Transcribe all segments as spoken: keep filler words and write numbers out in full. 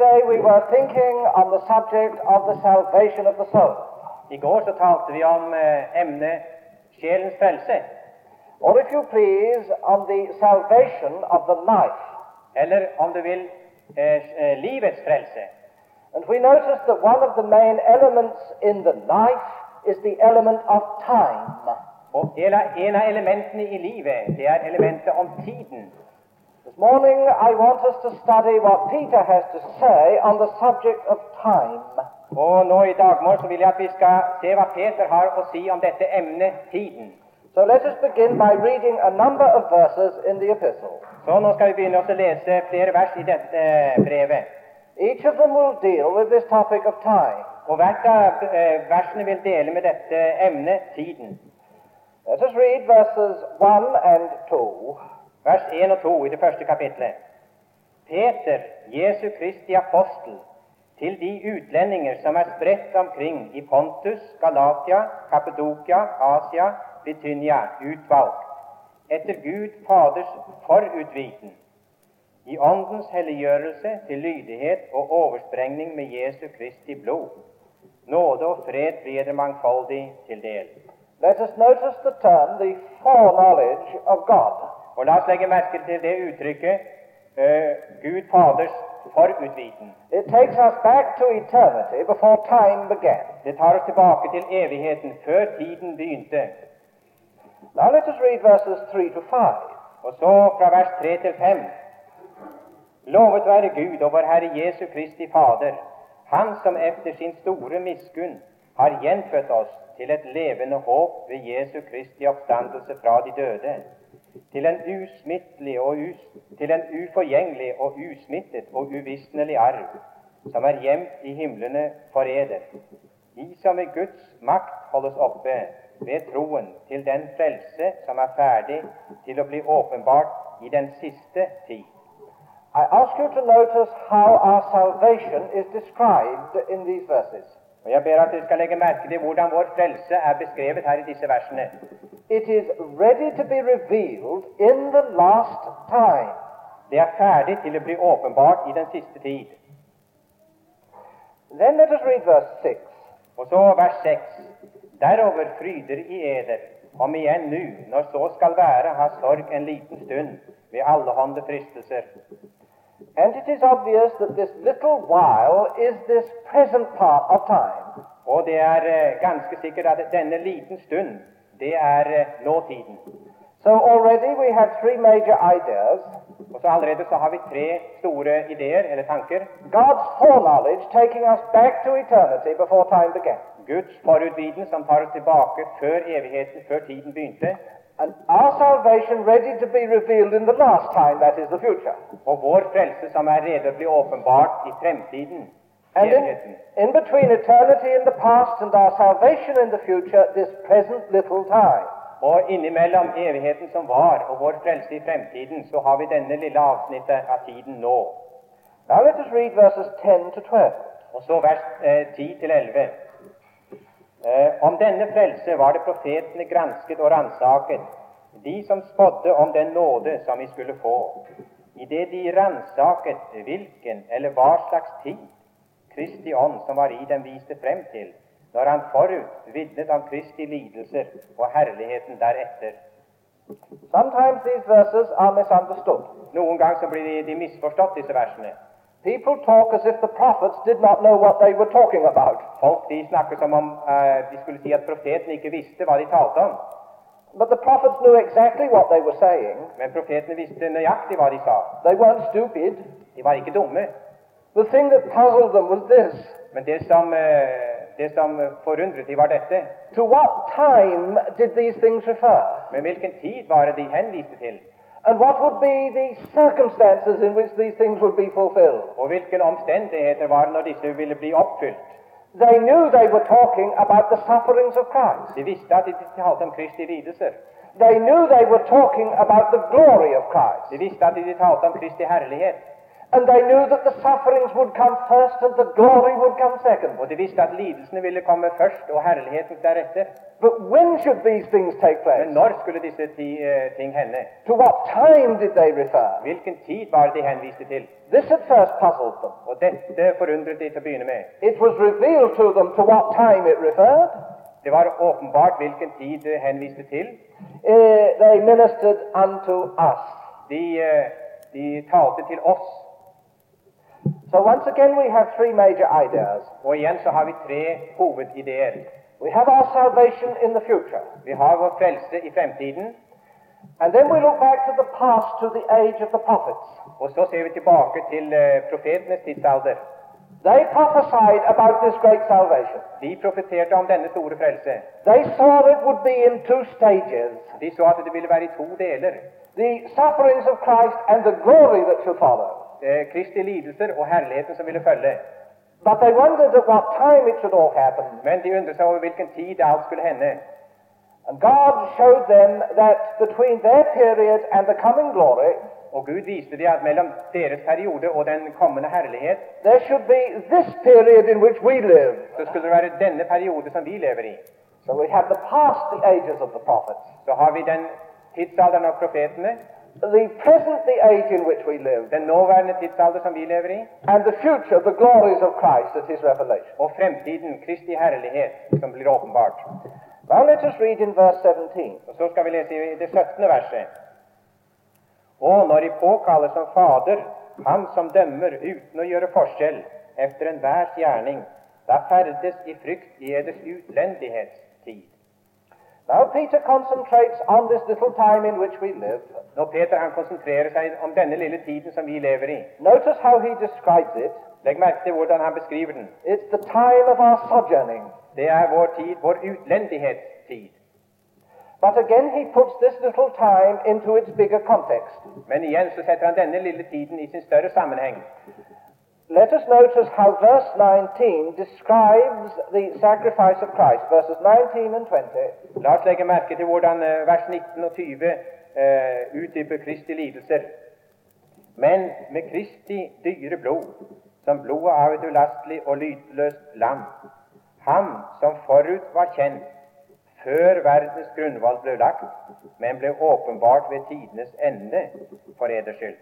Yesterday we were thinking on the subject of the salvation of the soul. I går så talte vi om eh, emnet sjelens frelse, Or if you please, on the salvation of the life. eller om du vil, eh, eh, livets frelse. And we noticed that one of the main elements in the life is the element of time. Og en av, en av elementene i livet, det er elementet om tiden. This morning I want us to study what Peter has to say on the subject of time. Og nå i dag morgen så vil jeg at vi skal se hva Peter har å si om dette emnet, tiden. So let us begin by reading a number of verses in the epistle. Så nå skal vi begynne å lese flere vers i dette eh, brevet. Each of them will deal with this topic of time. Og hvert av eh, versene vil dele med dette emnet, tiden. Let us read verses one and two. Vers en og to i det første kapitlet. Peter, Jesu Kristi apostel, til de utlendinger som er spredt omkring i Pontus, Galatia, Kappadokia, Asia, Bithynia, utvalgt, etter Gud Faders forutviten, i åndens helliggjørelse til lydighet og oversprengning med Jesu Kristi blod. Nåde og fred blir det mangfoldig til del. Let us notice the term, the foreknowledge of God. Og la oss legge merke til det uttrykket, uh, Gud Faders forutviten. It takes us back to eternity before time began. Det tar oss tilbake til evigheten, før tiden begynte. Now let us read verses three to five. Og så fra vers tre til fem. Lovet være Gud og vår Herre Jesu Kristi Fader, Han som efter sin store miskunn har gjenfødt oss til et levende håp ved Jesu Kristi oppstandelse fra de døde, til en usmittelig og us, til en uforgjengelig og usmittet og uvisnelig arv, som er gjemt i himlene for eder, i som ved Guds makt holdes oppe ved troen til den frelse som er ferdig til å bli åpenbart i den siste tid. I ask you to notice how our salvation is described in these verses. Og jeg ber at dere skal legge merke til hvordan vår frelse er beskrevet her i disse versene. It is ready to be revealed in the last time. Det er ferdig til å bli åpenbart i den siste tid. Then let us read verse six. Og så vers seks. Derover fryder i eder, om igjen nu, når så skal være, ha sorg en liten stund ved allehånde fristelser. And it is obvious that this little while is this present part of time. Og det er uh, ganske sikkert at denne liten stund, det er uh, nåtiden. So already we have three major ideas. Og så allerede så har vi tre store ideer eller tanker. God's foreknowledge taking us back to eternity before time began. Guds forutviten som tar oss tilbake før evigheten, før tiden begynte. And our salvation ready to be revealed in the last time, that is the future. Og vår frelse som er rede å bli åpenbart i fremtiden, And in, evigheten. in between eternity in the past and our salvation in the future, this present little time. Og innimellom evigheten som var og vår frelse i fremtiden, så har vi denne lille avsnittet av tiden nå. Now let us read verses ten to twelve. Og så vers eh, ti til elleve. Eh, om denne frelse var det profetene gransket og ransaket, de som spådde om den nåde som vi skulle få. I det de ransaket hvilken eller hva slags tid Kristi ånd som var i dem viste frem til, når han forut vitnet om Kristi lidelser og herligheten deretter. Sometimes these verses are misunderstood. Noen gang så blir de, de misforstått, disse versene. People talk as if the prophets did not know what they were talking about. Folk de snakker som om uh, de skulle si at profeten ikke visste hva de talte om. But the prophets knew exactly what they were saying. Men profetene visste nøyaktig hva de sa. They weren't stupid. De var ikke dumme. The thing that puzzled them was this. Men det som, uh, det som forundret de var dette. To what time did these things refer? Men hvilken tid var det de henviste til? And what would be the circumstances in which these things would be fulfilled? Og hvilke omstendigheter var det når disse ville bli oppfylt? They knew they were talking about the sufferings of Christ. De visste at de talte om Kristi lidelser. They knew they were talking about the glory of Christ. De visste at de talte om Kristi herlighet. And they knew that the sufferings would come first and the glory would come second. Og de visste at lidelsene ville komme først og herligheten deretter. But when should these things take place? Men når skulle disse ti, uh, ting hende? To what time did they refer? Hvilken tid var det de henviste til? This at first puzzled them. Og dette forundret de til å begynne med. It was revealed to them to what time it referred. Det var åpenbart hvilken tid det henviste til. Uh, they ministered unto us. De, uh, de talte til oss. So once again we have three major ideas. Og igjen så har vi tre hovedideer. We have our salvation in the future. Vi har vår frelse i fremtiden. And then we look back to the past, to the age of the prophets. Og så ser vi tilbake til uh, profetenes tidsalder. They prophesied about this great salvation. De profeterte om denne store frelse. They saw it would be in two stages. De så at det ville være i to deler. The sufferings of Christ and the glory that shall follow. Eh, Kristi lidelser og herligheten som ville følge. But they wondered at what time it should all happen. Men de undret seg over hvilken tid alt skulle hende. And God showed them that between their period and the coming glory, og Gud viste dem at mellom deres periode og den kommende herlighet, there should be this period in which we live. Så skulle det være denne periode som vi lever i. So we have the past, the ages of the prophets. Så har vi den tidsalderen av profetene. The present, the age in which we live. Den nåværende tidsalder som vi lever i. And the future, the glories of Christ at his revelation. Og fremtiden, Kristi herlighet, som blir åpenbart. Now let us read in verse seventeen. Og så skal vi lese i det syttende verset. Og når I påkaller som Fader, han som dømmer uten å gjøre forskjell efter enhver gjerning, da ferdes I frykt I eders utlendighetstid. Now Peter concentrates on this little time in which we live. Når Peter han konsentrerer seg om denne lille tiden som vi lever i. Notice how he describes it. Legg merke til hvordan han beskriver den. It's the time of our sojourning. Det er vår tid, vår utlendighetstid. But again he puts this little time into its bigger context. Men igjen så setter han denne lille tiden i sin større sammenheng. Let us notice how verse nineteen describes the sacrifice of Christ, verses nineteen and twenty. La oss legge merke til hvordan uh, vers nitten og tyve uh, utdyper Kristi lidelser. Men med Kristi dyre blod, som blodet av et ulastelig og lydløst lam, ham som forut var kjent, før verdens grunnvoll ble lagt, men ble åpenbart ved tidenes ende for eders skyld.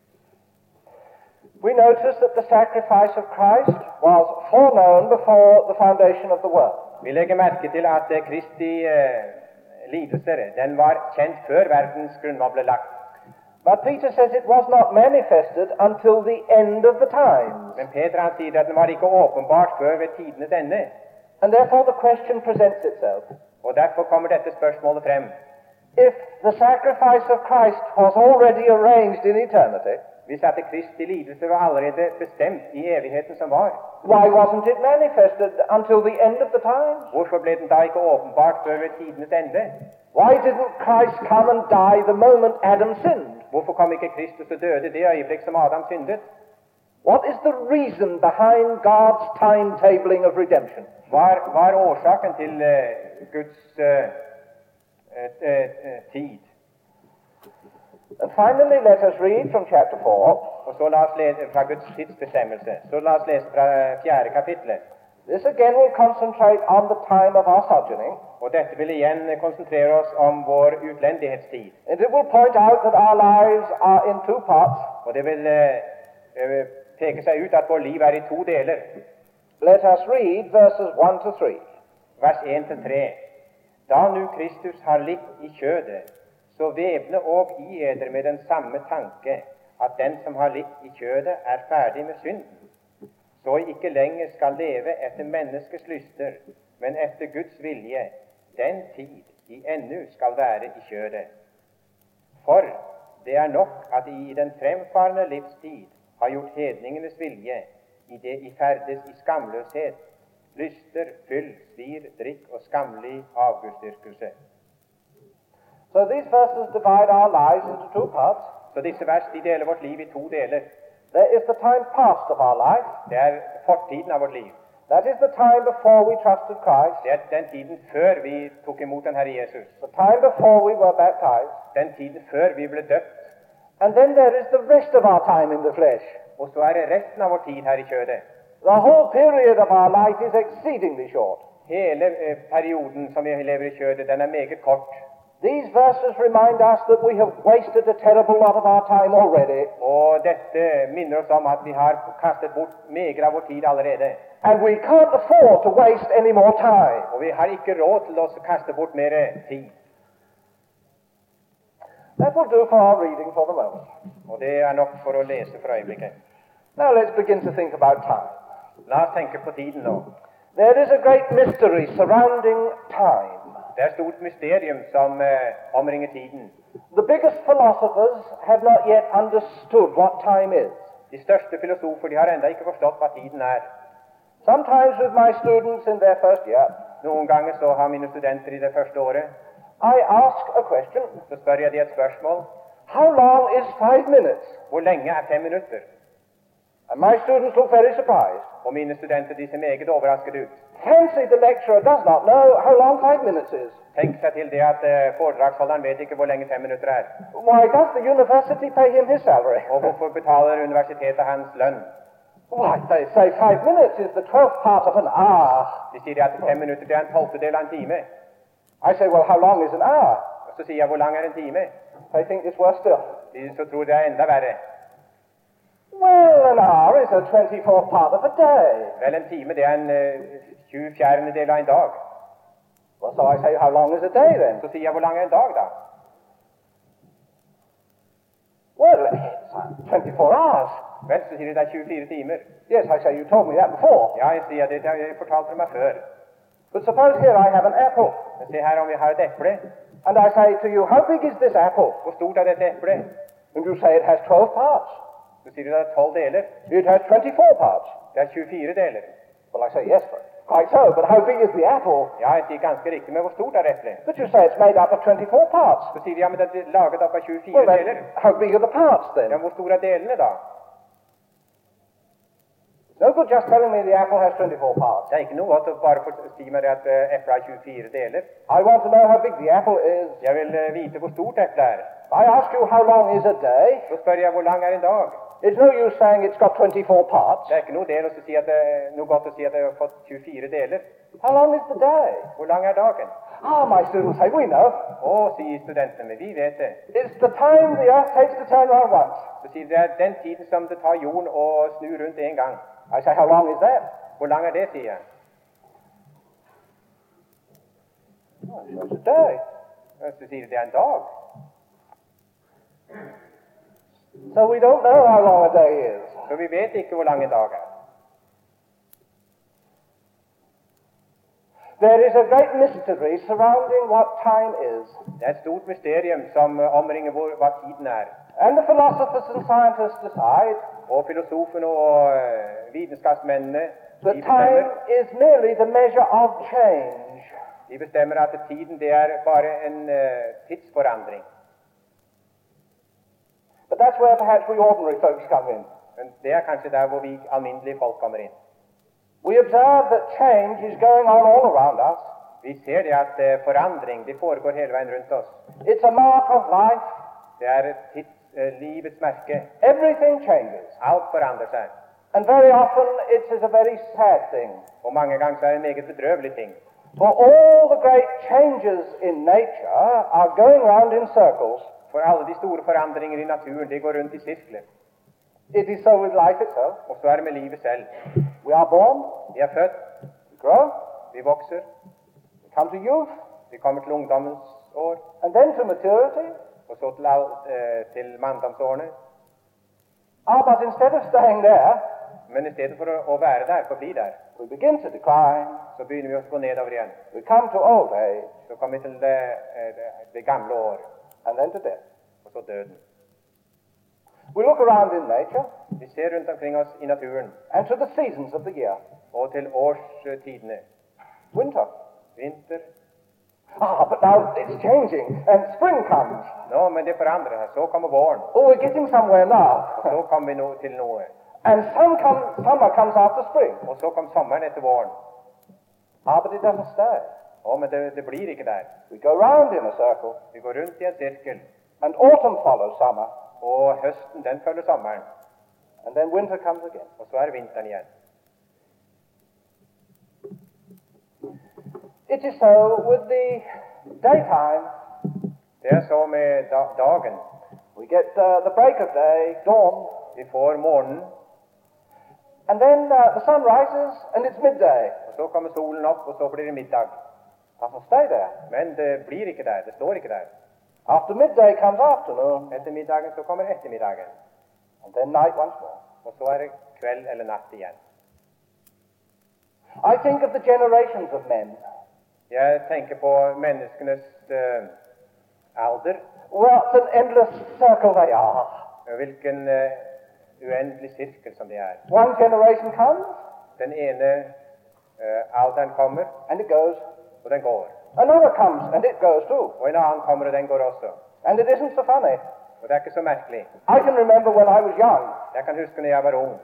We notice that the sacrifice of Christ was foreknown before the foundation of the world. Vi legger merke til at uh, Kristi uh, lidelser, den var kjent før verdens grunnvoll ble lagt. But Peter says it was not manifested until the end of the times. Men Peter han sier at den var ikke åpenbart før ved tidenes ende. And therefore the question presents itself. Og derfor kommer dette spørsmålet frem. If the sacrifice of Christ was already arranged in eternity, hvis at Kristi lidelse var allerede bestemt i evigheten som var, why wasn't it manifested until the end of the times? Hvorfor ble den da ikke åpenbart før ved tidenes ende? Why didn't Christ come and die the moment Adam sinned? Hvorfor kom ikke Kristus og døde det øyeblikk som Adam syndet? What is the reason behind God's timetabling of redemption? Hva er årsaken til uh, Guds uh, uh, uh, tid? And finally, let us read from chapter four. Og så la oss lese fra Guds tidsbestemmelse. Så la oss lese fra fjerde kapitlet. This again will concentrate on the time of our sojourning. Og dette vil igjen konsentrere oss om vår utlendighetstid. And it will point out that our lives are in two parts. Og det vil uh, peke seg ut at vår liv er i to deler. Let us read verses one to three. Vers en til tre. Da nu Kristus har litt i kjødet, så vevne og i eder med den samme tanke, at den som har litt i kjødet, er ferdig med synden, så I ikke lenger skal leve etter menneskets lyster, men etter Guds vilje, den tid I ennu skal være i kjødet. For det er nok at I i den fremfarende livstid har gjort hedningenes vilje, I det I ferdes i skamløshet, lyster, fyll, svir, drikk og skamlig avgudsdyrkelse. So these verses divide our lives into two parts. Så disse vers de deler vårt liv i to deler. There is the time past of our life. Det er fortiden av vårt liv. That is the time before we trusted Christ. Det er den tiden før vi tok imot den Herre Jesus. The time before we were baptized. Den tiden før vi ble døpt. And then there is the rest of our time in the flesh. Og så er det resten av vår tid her i kjødet. The whole period of our life is exceedingly short. Hele eh, perioden som vi lever i kjødet, den er meget kort. These verses remind us that we have wasted a terrible lot of our time already. Og dette minner oss om at vi har kastet bort meget av vår tid allerede. And we can't afford to waste any more time. Og vi har ikke råd til å kaste bort mer tid. That will do for our reading for the moment. Og det er nok for å lese for øyeblikket. Now let's begin to think about time. La oss tenke på tiden nå. There is a great mystery surrounding time. Det er et stort mysterium som eh, omringer tiden. The biggest philosophers have not yet understood what time is. De største filosofer de har ennå ikke forstått hva tiden er. Sometimes with my students in their first year, Noen ganger så har mine studenter i det første året, I ask a question. så spør jeg de et spørsmål. How long is five minutes? Hvor lenge er fem minutter? And my students look very surprised. Og mine studenter de ser meget overrasket ut. Fancy the lecturer does not know how long five minutes is. Tenk seg til det at eh, foredragsholderen vet ikke hvor lenge fem minutter er. Why, does the university pay him his salary? Og hvorfor betaler universitetet hans lønn? Why, they say five minutes is the twelfth part of an hour. De sier at fem minutter det er en tolvtedel av en time. I say, well, how long is an hour? Og så sier jeg hvor lang er en time? They think it's worse still. De så tror det er enda verre. Well, an hour is a twenty-fourth part of a day. Vel, en time det er en eh, tjuefjerdedel av en dag. Well, so I say, how long is a day then? Så sier jeg hvor lang er en dag da? Well, it's uh, twenty-four hours. Vel, så sier de det er tjuefire timer. Yes, I say, you told me that before. Ja, jeg sier det, det har jeg fortalt for meg før. But suppose here I have an apple, Men se her om vi har et eple. and I say to you, how big is this apple? Hvor stort er dette eplet? And you say it has twelve parts. Så sier du det er tolv deler. It has twenty-four parts. Det er tjuefire deler. Well, I say, yes, but quite so, but how big is the apple? Ja, jeg sier ganske riktig, men hvor stort er eplet? But you say it's made up of twenty-four parts. Så sier de, ja, men det er laget opp av tjuefire Well, deler. then, how big are the parts Ja, then? hvor store er delene da? No good just telling me the apple has twenty-four parts. Det er ikke noe godt å bare få si meg det at eh, eplet har tjuefire deler. I want to know how big the apple is. Jeg vil eh, vite hvor stort eplet er. I ask you how long is a day. Så spør jeg hvor lang er en dag. It's no use saying it's got twenty-four parts. Det er ikke noe, del å si at det, noe godt å si at jeg har fått tjuefire deler. How long is the day? Hvor lang er dagen? Ah, my students say, we know. Å, sier studentene, men vi vet det. It's the time the earth takes to turn around once. Så sier de, det er den tiden som det tar jorden å snu rundt en gang. I say, how long is that? Hvor lang er det, sier jeg. Oh, it's a day. Så sier de, det er en dag. So we don't know how long a day is. Så vi vet ikke hvor lang en dag er. There is a great mystery surrounding what time is. Det er et stort mysterium som eh, omringer hvor, hva tiden er. And the philosophers and scientists decide Og filosofene og eh, vitenskapsmennene, that de time bestemmer, is merely the measure of change. de bestemmer at tiden det er bare en eh, tidsforandring. But that's where perhaps we ordinary folks come in. Men det er kanskje der hvor vi alminnelige folk kommer inn. We observe that change is going on all around us. Vi ser det at eh, forandring det foregår hele veien rundt oss. It's a mark of life. Det er tids, eh, livets merke. Everything changes. Alt forandrer seg. And very often it is a very sad thing. Og mange ganger så er det en meget bedrøvelig ting. For all the great changes in nature are going round in circles. For alle de store forandringer i naturen, det går rundt i sirkler. It is so with life itself. Og så er det med livet selv. We are born, Vi er født, we grow, vi vokser, we come to youth, vi kommer til ungdommens år, and then to maturity. og så til, all, eh, til manndomsårene. Ah, but instead of staying there, Men i stedet for å, å være der, forbli der, we begin to decline. så begynner vi å gå nedover igjen. We come to old age, Så kommer vi til det, eh, det, det gamle år, and then to death. og så døden. We look around in nature Vi ser rundt omkring oss i naturen, and to the seasons of the year. og til årstidene. Winter. Vinter. Ah, but now it's changing, and spring comes. Nå, men det forandrer seg. Så kommer våren, Oh, we're getting somewhere now. og så kommer vi no, til noe. And some come, summer comes after spring. Og så kom sommeren etter våren. Ah, but it doesn't stay. Å, men det, det blir ikke der. We go round in a circle, Vi går rundt i en sirkel, and autumn follows summer, og høsten, den følger sommeren. And then winter comes again. Og så er vinteren igjen. It is so with the daytime. Det er så med da dagen. We get uh, the break of day, dawn. Vi får morgenen, And then uh, the sun rises and it's midday. og så kommer solen opp, og så blir det middag. Doesn't stay there. Men det blir ikke der. Det står ikke der. After midday comes afternoon. Etter middagen så kommer ettermiddagen. And then night once more. Og så er det kveld eller natt igjen. I think of the generations of men. Jeg tenker på menneskenes uh, alder. What an endless circle they are. Hvilken uh, uendelig sirkel som det er. One generation comes Den ene uh, alderen kommer, and it goes. og den går. Another comes and it goes too. Og en annen kommer, og den går også. And it isn't so funny. Og det er ikke så merkelig. I can remember when I was young, Jeg kan huske når jeg var ung.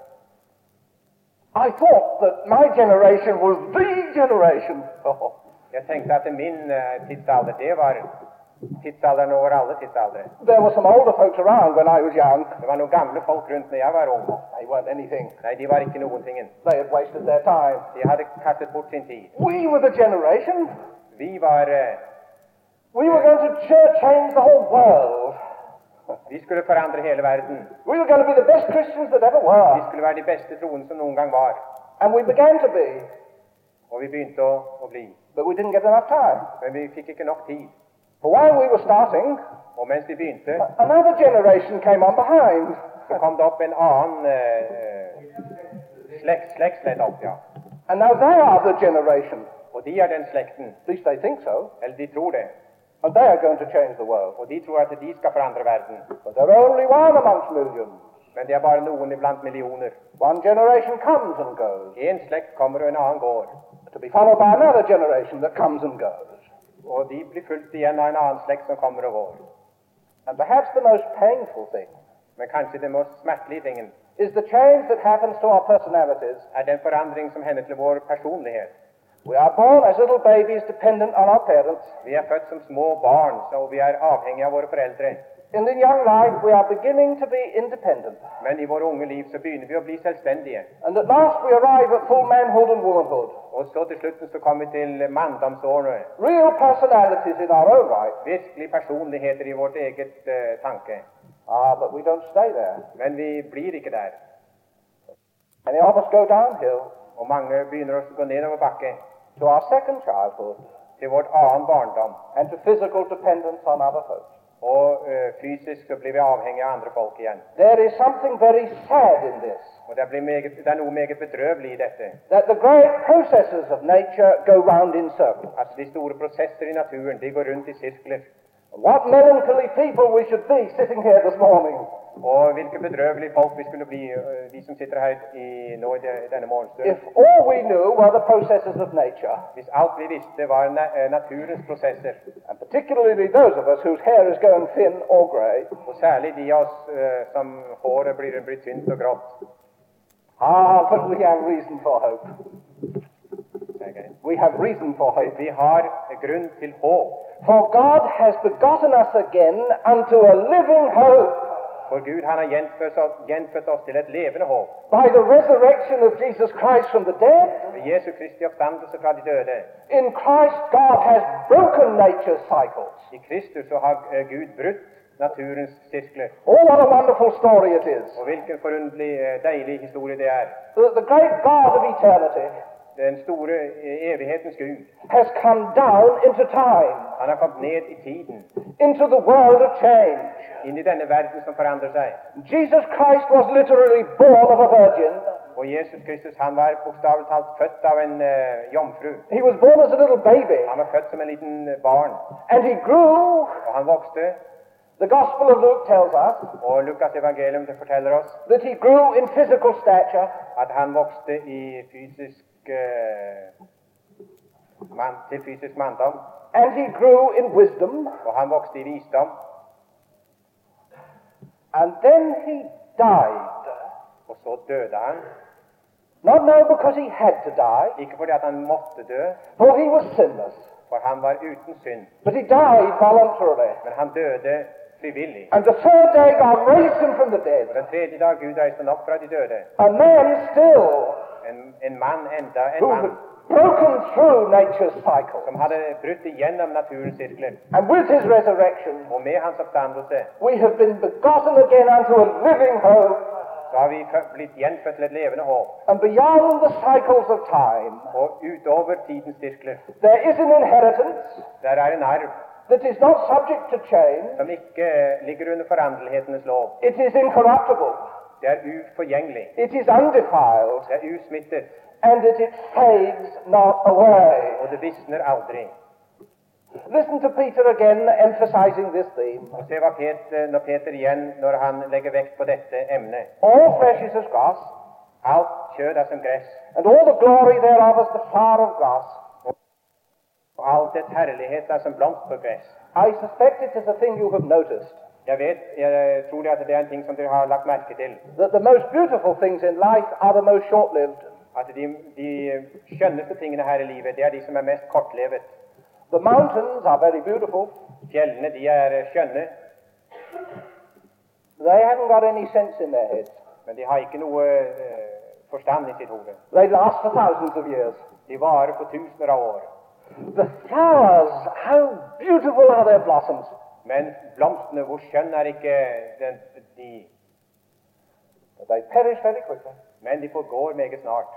I thought that my generation was the generation. Oh. Jeg tenkte at min uh, tidsalder, det var tidsalderen over alle tidsaldre. There were some older folks around when I was young. Det var noen gamle folk rundt når jeg var ung. They weren't anything. Nei, de var ikke noen ting. They had wasted their time. De hadde kastet bort sin tid. We were the generation. Vi var uh, We were going to ch- change the whole world. Vi skulle forandre hele verden. We were going to be the best Christians that ever Vi were. skulle være de beste troende som noen gang var. And we began to be, Og vi begynte å, å bli. but we didn't get enough time. Men vi fikk ikke nok tid. For while we were starting, Og mens vi begynte, another generation came on behind. så kom det opp en annen uh, slekt, slektsledd opp, ja. And now they are the generation. Og de er den slekten. At least they think so. Eller de tror det. And they are going to change the world. Og de tror at de skal forandre verden. But they're only one amongst millions. Men det er bare noen iblant millioner. One generation comes and goes, En slekt kommer, og en annen går. to be followed by another generation that comes and goes. Og de blir fulgt igjen av en annen slekt som kommer og går. And perhaps the most painful thing Men kanskje det mest smertelige tingen is the change that happens to our personalities. er den forandring som hender til vår personlighet. We are born as little babies dependent on our parents. Vi er født som små barn, så vi er avhengige av våre foreldre. In the young life, we are beginning to be independent. Men i våre unge liv så begynner vi å bli selvstendige. And at last we arrive at full manhood and womanhood. Og så til slutten så kommer vi til manndomsårene. Real personalities in our own right. Virkelig personligheter i vårt eget uh, tanke. Ah, but we don't stay there. Men vi blir ikke der. Many of us go downhill Og mange begynner å gå nedover bakke to our second childhood til vårt annen barndom. and to physical dependence on other folks. Og uh, fysisk så blir vi avhengige av andre folk igjen. There is something very sad in this, Og det, blir meget, det er noe meget bedrøvelig i dette. that the great processes of nature go round in circles. At de store prosesser i naturen, de går rundt i sirkler. What melancholy people we should be sitting here this morning. Og hvilke bedrøvelige folk vi skulle bli, uh, vi som sitter her i, nå i de, denne morgenstunden. If all we knew were the processes of nature, Hvis alt vi visste var na uh, naturens prosesser, and particularly those of us whose hair is going thin or grey, og særlig de av oss uh, som håret blir, blir tynt og grått. ah, but we have reason for hope. Okay. We have reason for hope. Vi har grunn til håp. For God has begotten us again unto a living hope For Gud han har gjenfødt oss, gjenfødt oss til et levende håp. by the resurrection of Jesus Christ from the dead. Ved Jesu Kristi oppstandelse fra de døde. In Christ, God has broken nature's cycles. I Kristus så har uh, Gud brutt naturens sirkler. Oh, what a wonderful story it is. Og hvilken forunderlig, uh, deilig historie det er. That the great God of eternity Den store uh, evighetens Gud. has come down into time, Han har kommet ned i tiden, into the world of change. inn i denne verden som forandrer seg. Jesus Christ was literally born of a virgin. Og Jesus Kristus han var bokstavelig talt født av en uh, jomfru. He was born as a little baby, Han var født som en liten uh, barn, and he grew. og han vokste. The Gospel of Luke tells us Og Lukas evangelium det forteller oss that he grew in physical stature, at han vokste i fysisk uh, man, til fysisk manndom, and he grew in wisdom, og han vokste i visdom. and then he died. Og så døde han. Not now because he had to die, Ikke fordi at han måtte dø, for he was sinless, for han var uten synd. but he died voluntarily. Men han døde frivillig. And the third day God raised him from the dead. Og den tredje dag Gud reiste han opp fra de døde. A man still En, en mann enda, en who had mann broken through nature's cycle. som hadde brutt igjennom naturens sirkler. And with his resurrection, Og med hans oppstandelse we have been begotten again unto a living hope. så har vi fø- blitt gjenfødt til et levende håp. And beyond the cycles of time, Og utover tidens sirkler, there is an inheritance der er en arv that is not subject to change. som ikke ligger under foranderlighetenes lov. It is incorruptible. Det er uforgjengelig. It is undefiled. Det er usmittet. And that it fades not away. Og det visner aldri. Listen to Peter again emphasizing this theme. Og se hva Peter, når Peter igjen, når han legger vekt på dette emnet. All flesh is as grass, Alt kjød er som gress, and all the glory thereof as the flower of grass. og alt dets herlighet er som blomst på gress. I suspect it is a thing you have noticed, Jeg vet, jeg tror det at det er en ting som dere har lagt merke til. that the most beautiful things in life are the most short-lived. At de, de skjønneste tingene her i livet, det er de som er mest kortlevet. The mountains are very beautiful. Fjellene, de er skjønne, They haven't got any sense in their heads. men de har ikke noe eh, forstand i sitt hode. They last for thousands of years. De varer på tusener av år. The flowers, how beautiful are their blossoms. Men blomstene, hvor skjønn er ikke den, de, But they perish very quickly. men de forgår meget snart.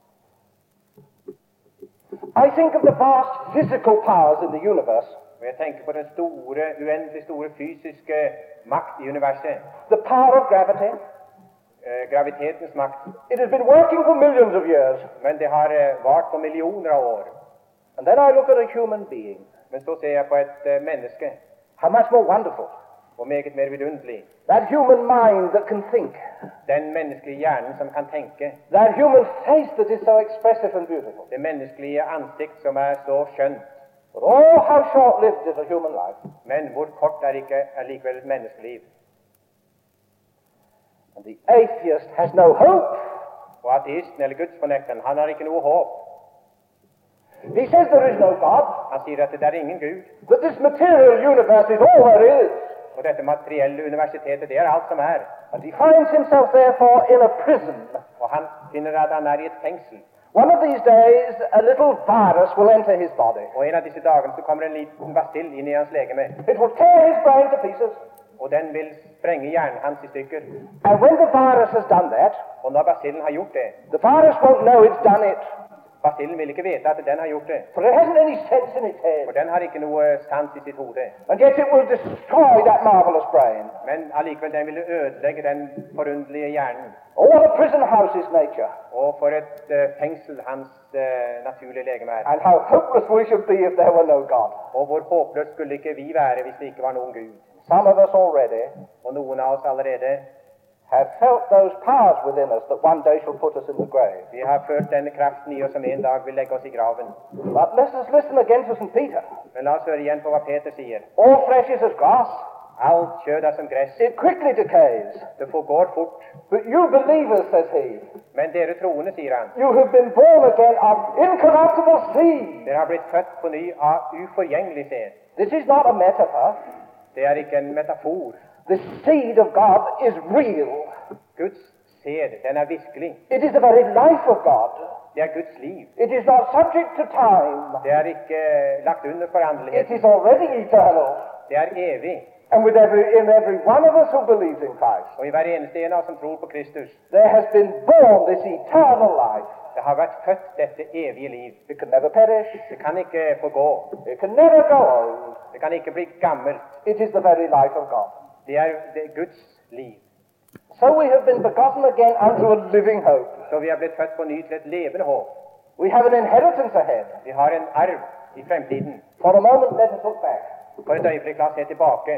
I think of the vast physical powers in the universe. Og jeg tenker på den store, uendelig store fysiske makt i universet. The power of gravity. Eh, gravitetens makt. It has been working for millions of years. Men det har eh, vart for millioner av år. And then I look at a human being. Men så ser jeg på et eh, menneske, How much more wonderful. og meget mer vidunderlig. That human mind that can think. Den menneskelige hjernen som kan tenke. That human face that is so expressive and beautiful. Det menneskelige ansikt som er så skjønt. But oh, how short-lived is a human life. Men hvor kort er, ikke, er likevel et menneskeliv. And the atheist has no hope. Og ateisten eller gudsfornekteren, han har ikke noe håp. He says there is no God. Han sier at det er ingen Gud. That this material universe is all there is. Og dette materielle universitetet, det er alt som er. And he finds himself therefore in a prison. Og han finner at han er i et fengsel. One of these days, a little virus will enter his body. Og en av disse dagene så kommer en liten basill inn i hans legeme. It will tear his brain to pieces. Og den vil sprenge hjernen hans i stykker. And when the virus has done that, Og når basillen har gjort det, the virus won't know it's done it. basillen vil ikke vite at den har gjort det. For it hasn't any sense in its head. For den har ikke noe sans i sitt hode. And yet it will destroy that marvelous brain. Men allikevel, den vil ødelegge den forunderlige hjernen. Oh, what a prison house is nature. Og for et uh, fengsel hans uh, naturlige legeme er. And how hopeless we should be if there were no God. Og hvor håpløst skulle ikke vi være hvis det ikke var noen Gud. Some of us already Og noen av oss allerede, have felt those powers within us that one day shall put us in the grave. vi har følt denne kraften i oss som en dag vil legge oss i graven. But let us listen again to Saint Peter. Men la oss høre igjen på hva Peter sier. All flesh is as grass. Alt kjød er som gress. It quickly decays. Det forgår fort. But you believers, says he, Men dere troende, sier han, you have been born again of incorruptible seed. dere har blitt født på ny av uforgjengelig sæd. This is not a metaphor. Det er ikke en metafor. The seed of God is real. Guds sæd, den er virkelig. It is the very life of God. Det er Guds liv. It is not subject to time. Det er ikke lagt under It foranderligheten. is already eternal. Det er evig. And with every, in every one of us who believes in Christ, Og i hver eneste en av oss som tror på Kristus, there has been born this eternal life. det har vært født dette evige liv. It can never perish. Det kan ikke forgå. It can never go old. Det kan ikke bli gammelt. It is the very life of God. Det er, det er Guds liv. So we have been begotten again unto a living hope. Så vi er blitt født på ny til et levende håp. We have an inheritance ahead. Vi har en arv i fremtiden. For a moment, let us look back. For et øyeblikk, la oss se tilbake.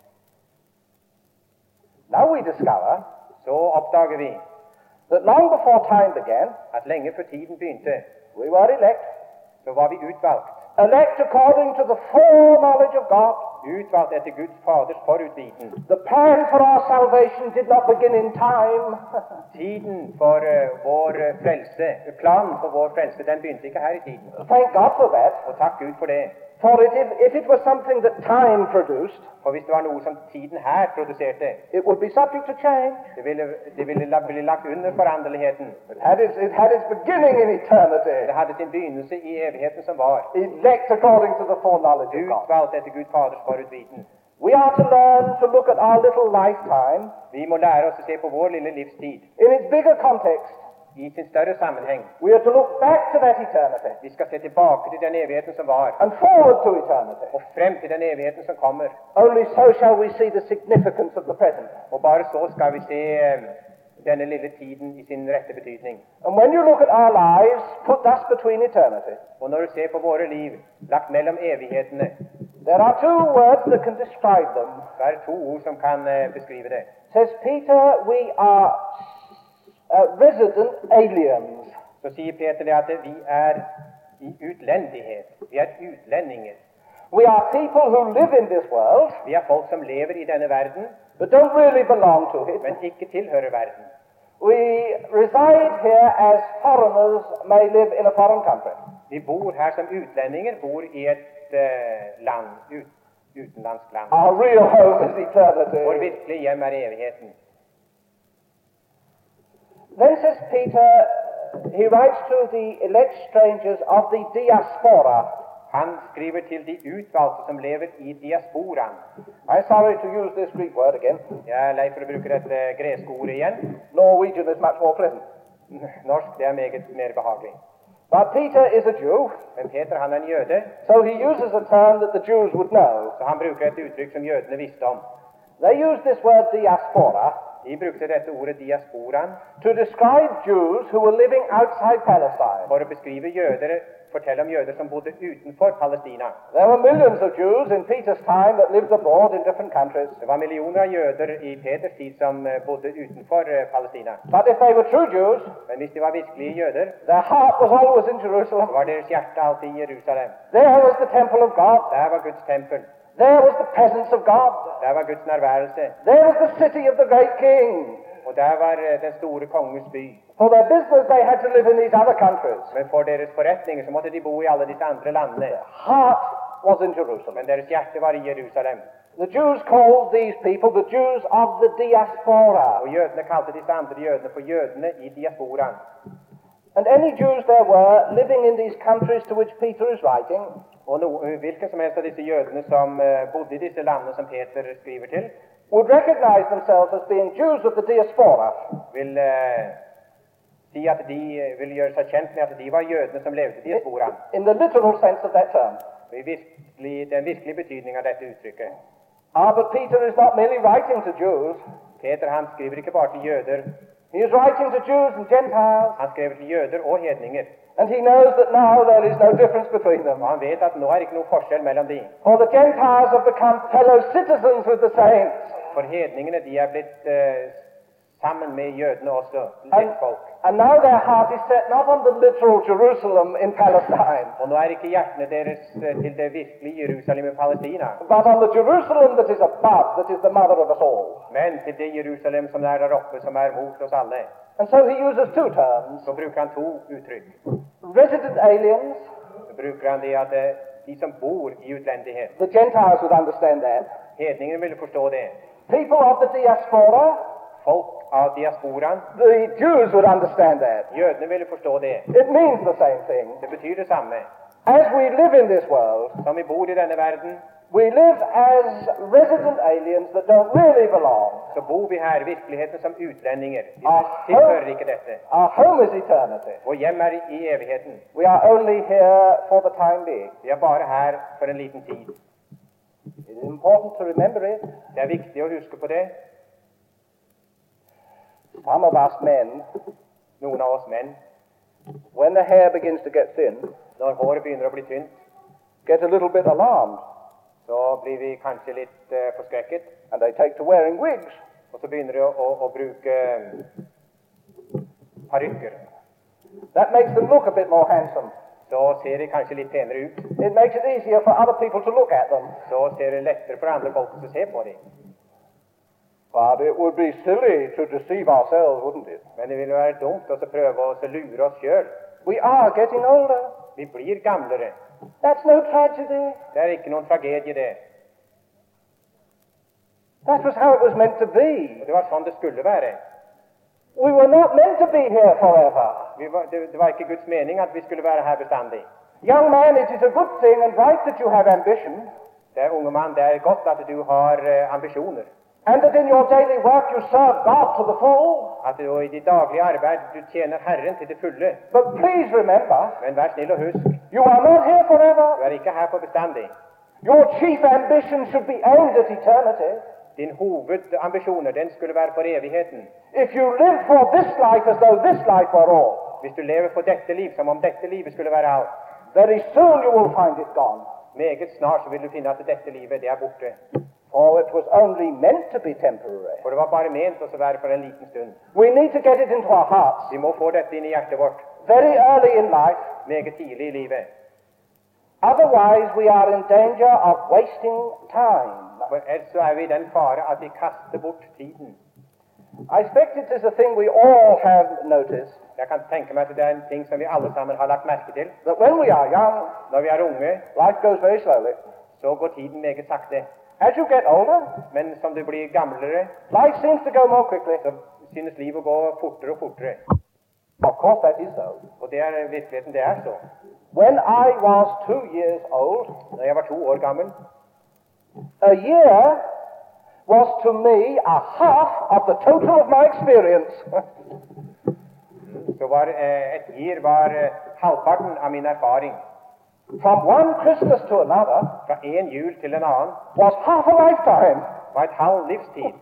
Now we discover Så oppdager vi that long before time began, at lenge før tiden begynte, we were elect. så var vi utvalgt. Elect according to the foreknowledge of God. utvalgt etter Guds Faders forutviten. The plan for our salvation did not begin in time. Tiden for uh, vår uh, frelse, planen for vår frelse, den begynte ikke her i tiden. Thank God for that. Og takk Gud for det. For it, if, if it was something that time produced, For hvis det var noe som tiden her produserte, it would be subject to change. det ville, det ville la, bli lagt under foranderligheten. It had its, it had its beginning in eternity. Det hadde sin begynnelse i evigheten som var. Elect according to the foreknowledge of God. Utvalgt etter Guds Faders forutviten. We are to learn to look at our little lifetime Vi må lære oss å se på vår lille livstid in its bigger context. i sin større sammenheng. We are to look back to that eternity Vi skal se tilbake til den evigheten som var, and forward to eternity. og frem til den evigheten som kommer. Only so shall we see the significance of the present. Og bare så skal vi se eh, denne lille tiden i sin rette betydning. And when you look at our lives put thus between eternity, Og når du ser på våre liv lagt mellom evighetene, there are two words that can describe them. så er det to ord som kan eh, beskrive det. Says Peter, we are uh, resident aliens. Så sier Peter det at vi er i utlendighet. Vi er utlendinger. We are people who live in this world, Vi er folk som lever i denne verden, but don't really belong to it. men ikke tilhører verden. We reside here as foreigners may live in a foreign country. Vi bor her som utlendinger, bor i et uh, land, ut, utenlandsk land. Our real home is Vår eternity. virkelige hjem er evigheden. Then says Peter, he writes to the elect strangers of the diaspora. Han skriver til de utvalgte som lever i diasporaen. I'm sorry to use this Greek word again. Jeg er lei for å bruke dette greske ordet igjen. Norwegian is much more pleasant. Norsk, det er meget mer behagelig. But Peter is a Jew, Men Peter, han er en jøde, so he uses a term that the Jews would know. så han bruker et uttrykk som jødene visste om. They use this word diaspora De brukte dette ordet diasporaen to describe Jews who were living outside Palestine. for å beskrive jøder, fortelle om jøder som bodde utenfor Palestina. There were millions of Jews in Peter's time that lived abroad in different countries. Det var millioner av jøder i Peters tid som eh, bodde utenfor eh, Palestina. But if they were true Jews, Men hvis de var virkelige jøder, their heart was always in Jerusalem. var deres hjerte alltid i Jerusalem. There was the temple of God. Der var Guds tempel. There was the presence of God. Der var Guds nærværelse. There was the city of the great king. Og der var eh, den store kongens by. For their business, they had to live in these other countries. Men for deres forretninger så måtte de bo i alle disse andre landene. Heart was in Jerusalem. Men deres hjerte var i Jerusalem. The Jews called these people the Jews of the diaspora. Og jødene kalte disse andre jødene for jødene i diasporaen. And any Jews there were living in these countries to which Peter is writing Og no, hvilken som helst av disse jødene som uh, bodde i disse landene som Peter skriver til, would recognize themselves as being Jews of the diaspora. vil uh, si at de uh, vil gjøre seg kjent med at de var jødene som levde i diasporaen. In the literal sense of that term. I virkelig, den virkelige betydning av dette uttrykket. Ah, but Peter is not merely writing to Jews. Peter han skriver ikke bare til jøder, He is writing to Jews and Gentiles. han skriver til jøder og hedninger. And he knows that now there is no difference between them. Og han vet at nå er det ikke noe forskjell mellom de. For the Gentiles have become fellow citizens with the saints. For hedningene de er blitt uh, sammen med jødene også, And, litt folk. and now their heart is set not on the literal Jerusalem in Palestine, Og nå er ikke hjertene deres uh, til det virkelige Jerusalem i Palestina, but on the Jerusalem that is above, that is the mother of us all. men til det Jerusalem som er der oppe, som er mot oss alle. And so he uses two terms. Så bruker han to uttrykk. Resident aliens, Så bruker han det at uh, de som bor i utlendighet, the Gentiles would understand that. hedningene ville forstå det. People of the diaspora, Folk av diasporaen, the Jews would understand that. jødene ville forstå det. It means the same thing. Det betyr det samme. As we live in this world, Som vi bor i denne verden, we live as resident aliens that don't really belong. så bor vi her i virkeligheten som utlendinger. Vi Ah, tilhører ikke dette. Our home is eternity. Vår hjem er i evigheten. We are only here for the time being. Vi er bare her for en liten tid. It is important to remember it. Det er viktig å huske på det. Some of us men, Noen av oss menn, when the hair begins to get thin, når håret begynner å bli tynt, get a little bit alarmed, så blir vi kanskje litt uh, forskrekket, and they take to wearing wigs. og så begynner de å, å, å bruke parykker. That makes them look a bit more handsome. så ser de kanskje litt penere ut. It makes it easier for other people to look at them. Så ser det lettere for andre folk å se på dem. But it would be silly to deceive ourselves, wouldn't it? Men det ville være dumt å prøve å lure oss sjøl. We are getting older. Vi blir gamlere. That's no tragedy. Det er ikke noen tragedie, det. That was how it was meant to be. Det var sånn det skulle være. We were not meant to be here forever. Vi var, det, det var ikke Guds mening at vi skulle være her bestandig. Young man, it is a good thing and right that you have ambition, Det er unge mann, det er godt at du har uh, ambisjoner. and that in your daily work you serve God to the full. At du i ditt daglige arbeid du tjener Herren til det fulle. But please remember, Men vær snill og husk, you are not here forever. du er ikke her for bestandig. Your chief ambition should be aimed at eternity. Din hovedambisjoner, den skulle være for evigheten. If you live for this life as though this life were all, Hvis du lever for dette liv som om dette livet skulle være alt, very soon you will find it gone. meget snart så vil du finne at dette livet, det er borte. For it was only meant to be temporary. For det var bare ment å være for en liten stund. We need to get it into our hearts Vi må få dette inn i hjertet vårt, very early in life. meget tidlig i livet. Otherwise, we are in danger of wasting time. For ellers så er vi i den fare at vi kaster bort tiden. I expect it is a thing we all have noticed, Jeg kan tenke meg at det er en ting som vi alle sammen har lagt merke til. that when we are young, Når vi er unge, life goes very slowly. så går tiden meget sakte. As you get older, Men som du blir gamlere, life seems to go more quickly. så synes livet å gå fortere og fortere. Of course, that is so. Og det er virkeligheten, det er så. When I was two years old, Da jeg var to år gammel, a year was to me a half of the total of my experience. så var eh, et year var eh, halvparten av min erfaring. From one Christmas to another Fra en jul til en annen was half a lifetime. var et halv livstid.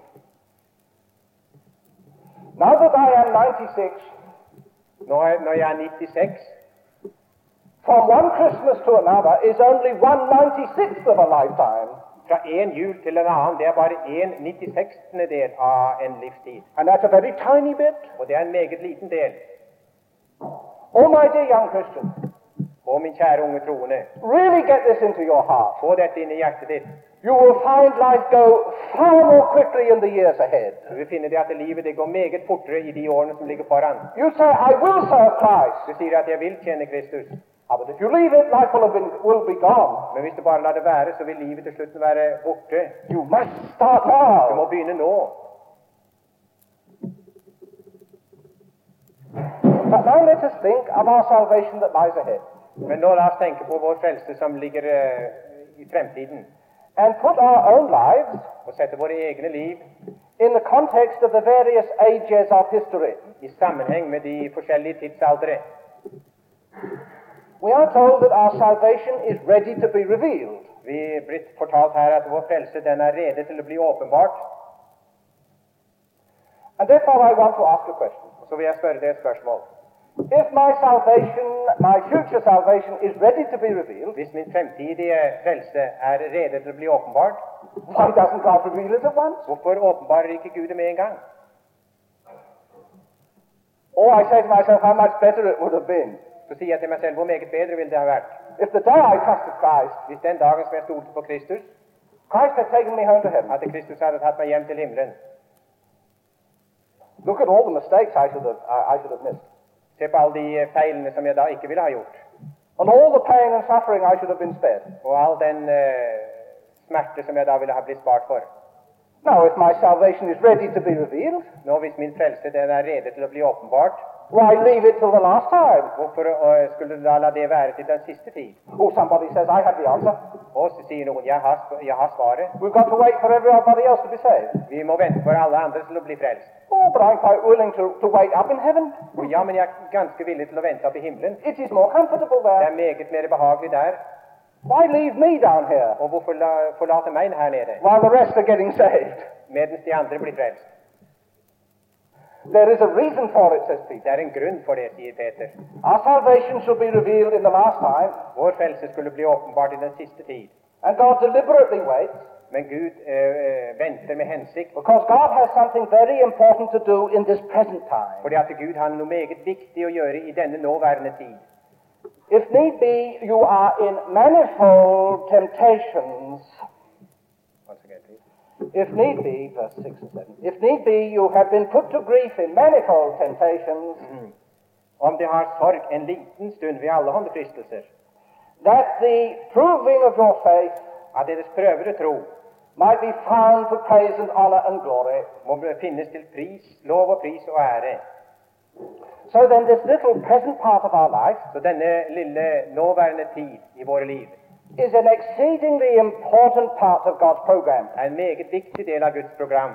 Now that I am ninety-six, Nå er, når jeg er nittiseks, from one Christmas to another is only one ninety-sixth of a lifetime. fra en jul til en annen, det er bare en nittiseksende del av en livstid. And that's a very tiny bit. Og det er en meget liten del. Oh, my dear young Christian, Og min kjære unge troende, really get this into your heart. få dette inn i hjertet ditt. You will find life go far more quickly in the years ahead. Du vil finne det at livet det går meget fortere i de årene som ligger foran. You say, I will serve Christ. Du sier at jeg vil tjene Kristus. Ah, but if you leave it, life will, have been, will be gone. Men hvis du bare lar det være, så vil livet til slutt være borte. You must start Du må now. begynne nå. But now let us think of our salvation that lies ahead. Men nå la oss tenke på vår frelse som ligger eh, i fremtiden. And put our own lives Og sette våre egne liv in the context of the various ages of history. i sammenheng med de forskjellige tidsaldre. We are told that our salvation is ready to be revealed. Vi er blitt fortalt her at vår frelse den er rede til å bli åpenbart. And therefore I want to ask a question. Så vil jeg spørre deg et spørsmål. If my salvation, my future salvation is ready to be revealed, Hvis min fremtidige frelse er rede til å bli åpenbart, why doesn't God reveal it at once? hvorfor åpenbarer ikke Gud det med en gang? Or I say to myself how much better it would have been Så sier jeg til meg selv, hvor meget bedre ville det ha vært if the day I trusted Christ, hvis den dagen som jeg stolte på Kristus, Christ had taken me home to heaven. at Kristus hadde tatt meg hjem til himmelen. Look at all the mistakes I should have, I, I should have missed. Se på alle de feilene som jeg da ikke ville ha gjort, And all the pain and suffering I should have been spared. og all den eh, smerte som jeg da ville ha blitt spart for. Now, if my salvation is ready to be revealed, Nå hvis min frelse den er rede til å bli åpenbart, why leave it till the last time? hvorfor eh, skulle du da la det være til den siste tid? Oh, somebody says, I have the answer. Og så sier noen, jeg har, jeg har svaret. We've got to wait for everybody else to be saved. Vi må vente for alle andre til å bli frelst. Oh, but I'm quite willing to, to wait up in heaven. Og ja, men jeg er ganske villig til å vente opp i himmelen. It is more comfortable Det there. er meget mer behagelig der. Why leave me down here Og hvorfor la, forlate meg her nede, while the rest are getting saved? medens de andre blir frelst? There is a reason for it, says Peter. Det er en grunn for det, sier Peter. Our salvation shall be revealed in the last time, Vår frelse skulle bli åpenbart i den siste tid. and God deliberately waits Men Gud eh, venter med hensikt, because God has something very important to do in this present time. fordi at Gud har noe meget viktig å gjøre i denne nåværende tid. If need be, you are in manifold temptations. Once again, please. If need be, verse six and seven. If need be, you have been put to grief in manifold temptations. Mm. Om de har sorg en liten stund ved alle hånde fristelser, That the proving of your faith at deres prøver og tro might be found to praise and honor and glory. må finnes til pris, lov og pris og ære. So then this little present part of our life Så denne lille nåværende tid i våre liv is an exceedingly important part of God's program. er en meget vigtig del av Guds program.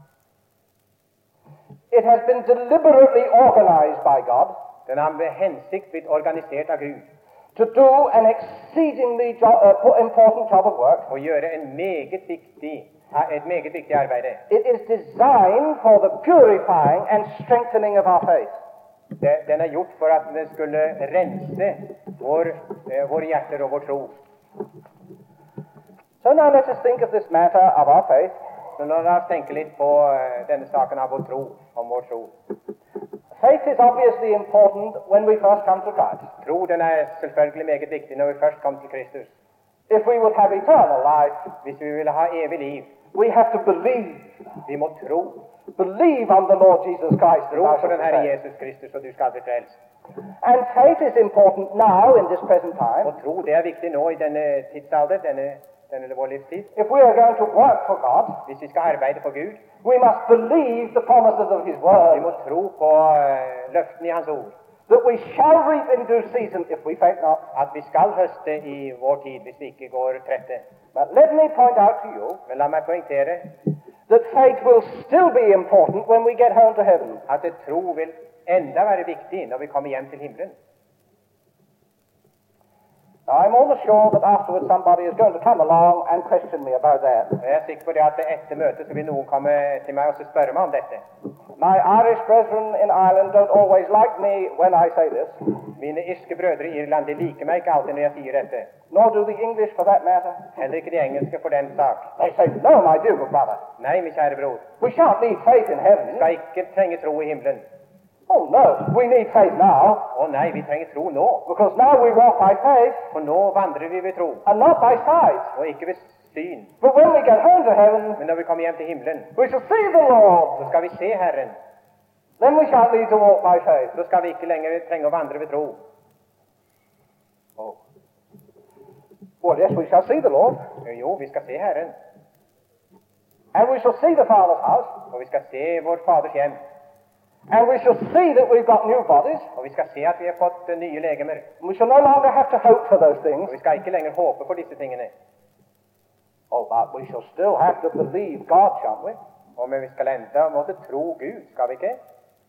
It has been deliberately organized by God Den har med hensikt blitt organisert av Gud to do an exceedingly jo- uh, important job of work. og gjøre en meget viktig, et meget viktig arbeid. It is designed for the purifying and strengthening of our faith. Det, den er gjort for at den skulle rense vår, eh, våre hjerter og vår tro. So now let us think of this matter of our faith. Så nå la oss tenke litt på eh, denne saken av vår tro, om vår tro. Faith is obviously important when we first come to Christ. Tro den er selvfølgelig meget viktig når vi først kommer til Kristus. If we would have eternal life, Hvis vi vil ha evig liv, we have to believe. vi må tro. Believe on the Lord Jesus Christ. and Tro thou på shalt den be Herre saved. Jesus Kristus, og du skal bli frelst. And faith is important now in this present time. Og tro det er viktig nå i denne tidsalder, denne, denne vår livstid. If we are going to work for God, Hvis vi skal arbeide for Gud, we must believe the promises of His vi word, må tro på eh, løftene i Hans ord. that we shall reap in due season if we faint not. At vi skal høste i vår tid hvis vi ikke går trette. But let me point out to you Men la meg poengtere that faith will still be important when we get home to heaven. at det tro vil enda være viktig når vi kommer hjem til himmelen. Now, I'm almost sure that afterwards somebody is going to come along and question me about that. Og jeg er sikker på det at etter møtet så vil noen komme til meg og så spørre meg om dette. My Irish brethren in Ireland don't always like me when I say this, Mine irske brødre i Irland de liker meg ikke alltid når jeg sier dette. nor do the English for that matter. Heller ikke de engelske for den sak. They say, no, my dear good brother, Nei, min kjære bror, we shan't need faith in heaven. vi skal ikke trenge tro i himmelen. Oh, no, we need faith now, Å nei, vi trenger tro nå. because now we walk by faith For nå vandrer vi ved tro, and not by sight. og ikke ved syn. But when we get home to heaven, Men når vi kommer hjem til himmelen, we shall see the Lord. så skal vi se Herren. Then we shan't need to walk by faith. Så skal vi ikke lenger trenge å vandre ved tro. Oh. Well, yes, we shall see the Lord, Jo, vi skal se Herren, and we shall see the Father's house, og vi skal se vår Faders hjem, and we shall see that we've got new bodies. og vi skal se at vi har fått eh, nye legemer, We shall no longer have to hope for those things. og vi skal ikke lenger håpe for disse tingene. Oh, but we shall still have to believe God, shan't we? Og men vi skal enda måtte tro Gud, skal vi ikke?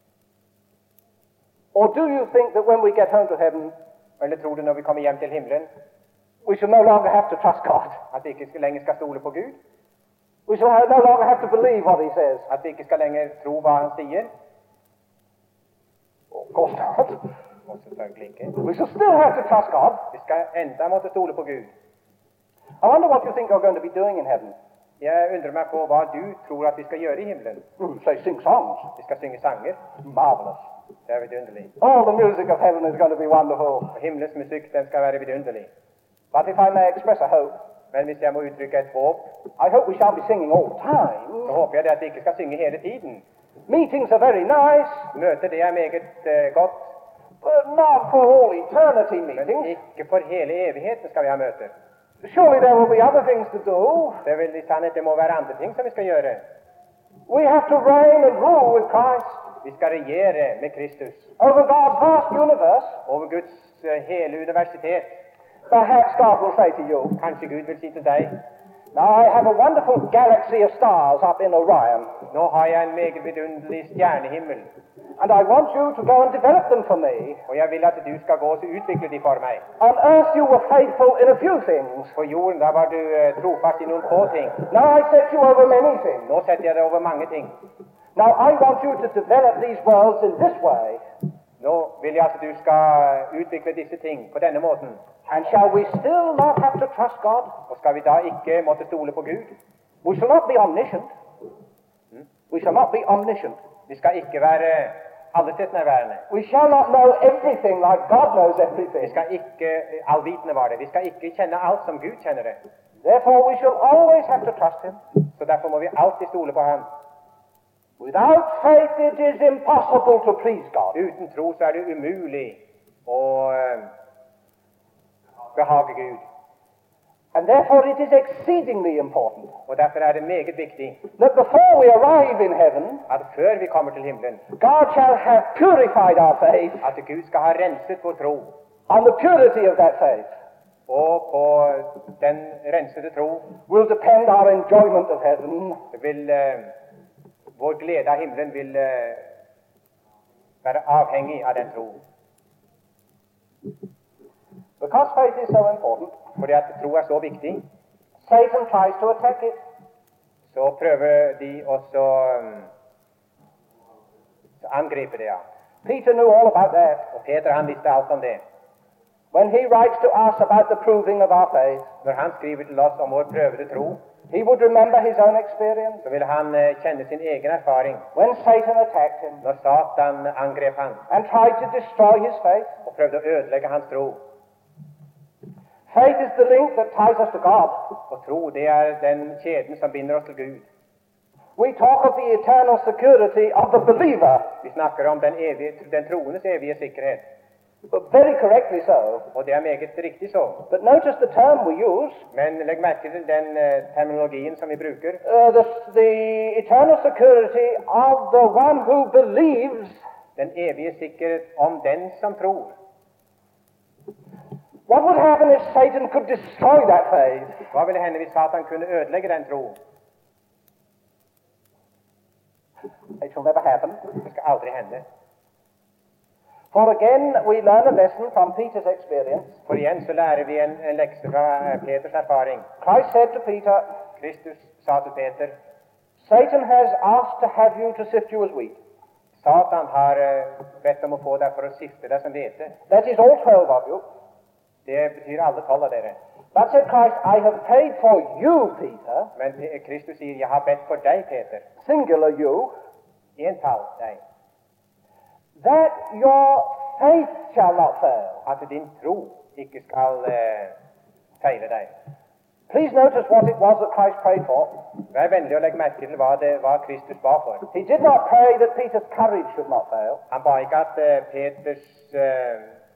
Or do you think that when we get home to heaven, Eller tror du når vi kommer hjem til himmelen, we shall no longer have to trust God? at vi ikke skal lenger skal stole på Gud? We shall have, no longer have to believe what He says? At vi ikke skal lenger tro hva Han sier? Of course not. Og selvfølgelig ikke. We shall still have to trust God. Vi skal enda måtte stole på Gud. I wonder what you think you're going to be doing in heaven. Jeg undrer meg på hva du tror at vi skal gjøre i himmelen. You say, sing songs. Vi skal synge sanger. Marvelous. Det er vidunderlig. All the music of heaven is going to be wonderful. Og himmelens musikk, den skal være vidunderlig. But if I may express a hope, Men hvis jeg må uttrykke et håp, I hope we shall be singing all the så time. håper jeg det at vi ikke skal synge hele tiden. Meetings are very nice, Møtet det er meget eh, godt, but not for all eternity men meetings. ikke for hele evigheten skal vi ha møter. Surely there will be other things to do. Det vil i sannhet det må være andre ting som vi skal gjøre. We have to reign and rule with Christ Vi skal regjere med Kristus over God's vast universe. over Guds eh, hele universitet. Perhaps God will say to you, Kanskje Gud vil si til deg, now I have a wonderful galaxy of stars up in Orion, nå har jeg en meget vidunderlig stjernehimmel, and I want you to go and develop them for me. og jeg vil at du skal gå og utvikle de for meg. On earth you were faithful in a few things. På jorden da var du eh, trofast i noen få ting. Now I set you over many things. Nå setter jeg deg over mange ting. Now I want you to develop these worlds in this way. Nå vil jeg at du skal utvikle disse ting på denne måten. And shall we still not have to trust God? Og skal vi da ikke måtte stole på Gud? We shall not be omniscient. We shall not be omniscient. Vi skal ikke være alle tilstedeværende. We shall not know everything like God knows Vi everything. skal ikke allvitende være det. Vi skal ikke kjenne alt som Gud kjenner det. Therefore, we shall always have to trust Him. Så derfor må vi alltid stole på ham. Without faith, it is impossible to please God. Uten tro så er det umulig å eh, behage Gud. And therefore, it is exceedingly important Og derfor er det meget viktig that before we arrive in heaven, at før vi kommer til himmelen, God shall have purified our faith, at Gud skal ha renset vår tro. on the purity of that faith Og på den rensede tro will depend our enjoyment of heaven. vil eh, vår glede av himmelen vil eh, være avhengig av den tro. Because faith is so important, Fordi at tro er så viktig, Satan tries to attack it. så prøver de også um, å angripe det. Ja. Peter knew all about that. Og Peter han visste alt om det. When he writes to us about the proving of our faith, Når han skriver til oss om vår prøvede tro, he would remember his own experience. så vil han eh, kjenne sin egen erfaring. When Satan attacked him Når Satan angrep han and tried to destroy his faith, og prøvde å ødelegge hans tro. faith is the link that ties us to God. Og tro, det er den kjeden som binder oss til Gud. We talk of the eternal security of the believer, Vi snakker om den, evige, den troendes evige sikkerhet. but very correctly so. Og det er meget riktig så. But notice the term we use, Men legg merke til den eh, terminologien som vi bruker. uh, the, the eternal security of the one who believes. Den evige sikkerhet om den som tror. What would happen if Satan could destroy that faith? Hva ville hende hvis Satan kunne ødelegge den tro? It shall never happen. Det skal aldri hende. For again, we learn a lesson from Peter's experience. For igjen så lærer vi en, en lekse fra eh, Peters erfaring. Christ said to Peter, Kristus sa til Peter, Satan has asked to have you to sift you as wheat. Satan har eh, bedt om å få deg for å sifte deg som hvete. That is all twelve of you. Det betyr alle tolv av dere. But said Christ, I have prayed for you, Peter, Men Pe- Kristus sier, jeg har bedt for deg, Peter, singular you, entall deg, that your faith shall not fail. at din tro ikke skal eh, feile deg. Please notice what it was that Christ prayed for. Vær vennlig og legg merke til hva, det, hva Kristus ba for. He did not pray that Peter's courage should not fail. Han ba ikke at eh, Peters eh,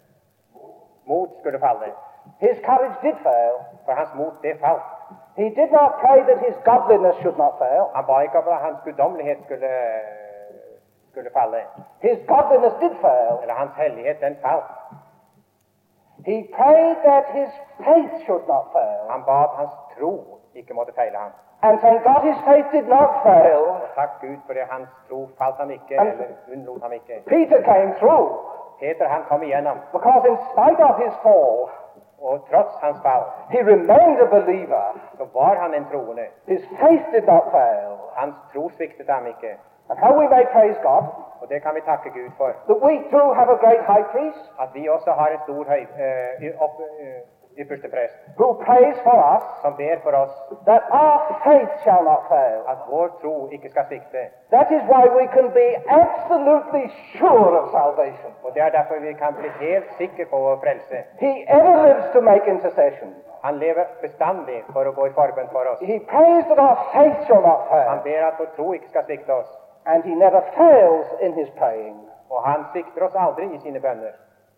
mot skulle falle, His courage did fail. for hans mot det falt. He did not pray that his godliness should not fail. Han ba ikke at hans guddommelighet skulle, skulle falle, His godliness did fail. eller hans hellighet, den falt. He prayed that his faith should not fail. Han ba at hans tro ikke måtte feile ham. And thank God his faith did not fail. Og takk Gud for det, hans tro falt ham ikke, Han- eller unnlot ham ikke. Peter came through Peter han kom igjennom, because in spite of his fall, og trots hans fall, he remained a believer. så var han en troende. His faith did not fail. Hans tro sviktet ham ikke. And how we may praise God Og det kan vi takke Gud for. that we too have a great high priest At vi også har en stor høy, eh, y- opp, eh, ypperste prest, who prays for us som ber for oss that our faith shall not fail. at vår tro ikke skal svikte. That is why we can be absolutely sure of salvation. Og det er derfor vi kan bli helt sikre på vår frelse. He ever lives to make intercession. Han lever bestandig for å gå i forbønn for oss. He prays that our faith shall not Han fail. ber at vår tro ikke skal svikte oss. And he never fails in his praying. Og han svikter oss aldri i sine bønner.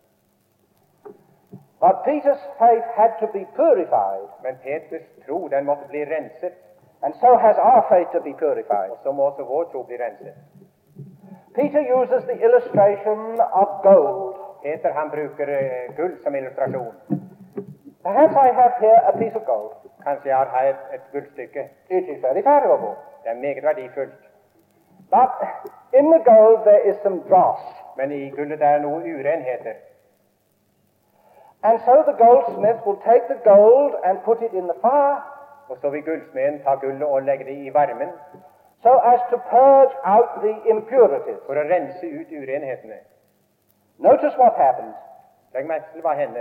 But Peter's faith had to be purified, Men Peters tro, den måtte bli renset. and so has our faith to be purified. Og så må også vår tro bli renset. Peter uses the illustration of gold. Peter han bruker eh, gull som illustrasjon. Perhaps I have here a piece of gold. Kanskje jeg har her et, et gullstykke. It is very valuable. Det er meget verdifullt. But in the gold there is some dross. Men i gullet der er noen urenheter. And so the goldsmith will take the gold and put it in the fire Og så vil gullsmeden ta gullet og legge det i varmen so as to purge out the impurities. for å rense ut urenhetene. Notice what happens. Legg merke til hva hender.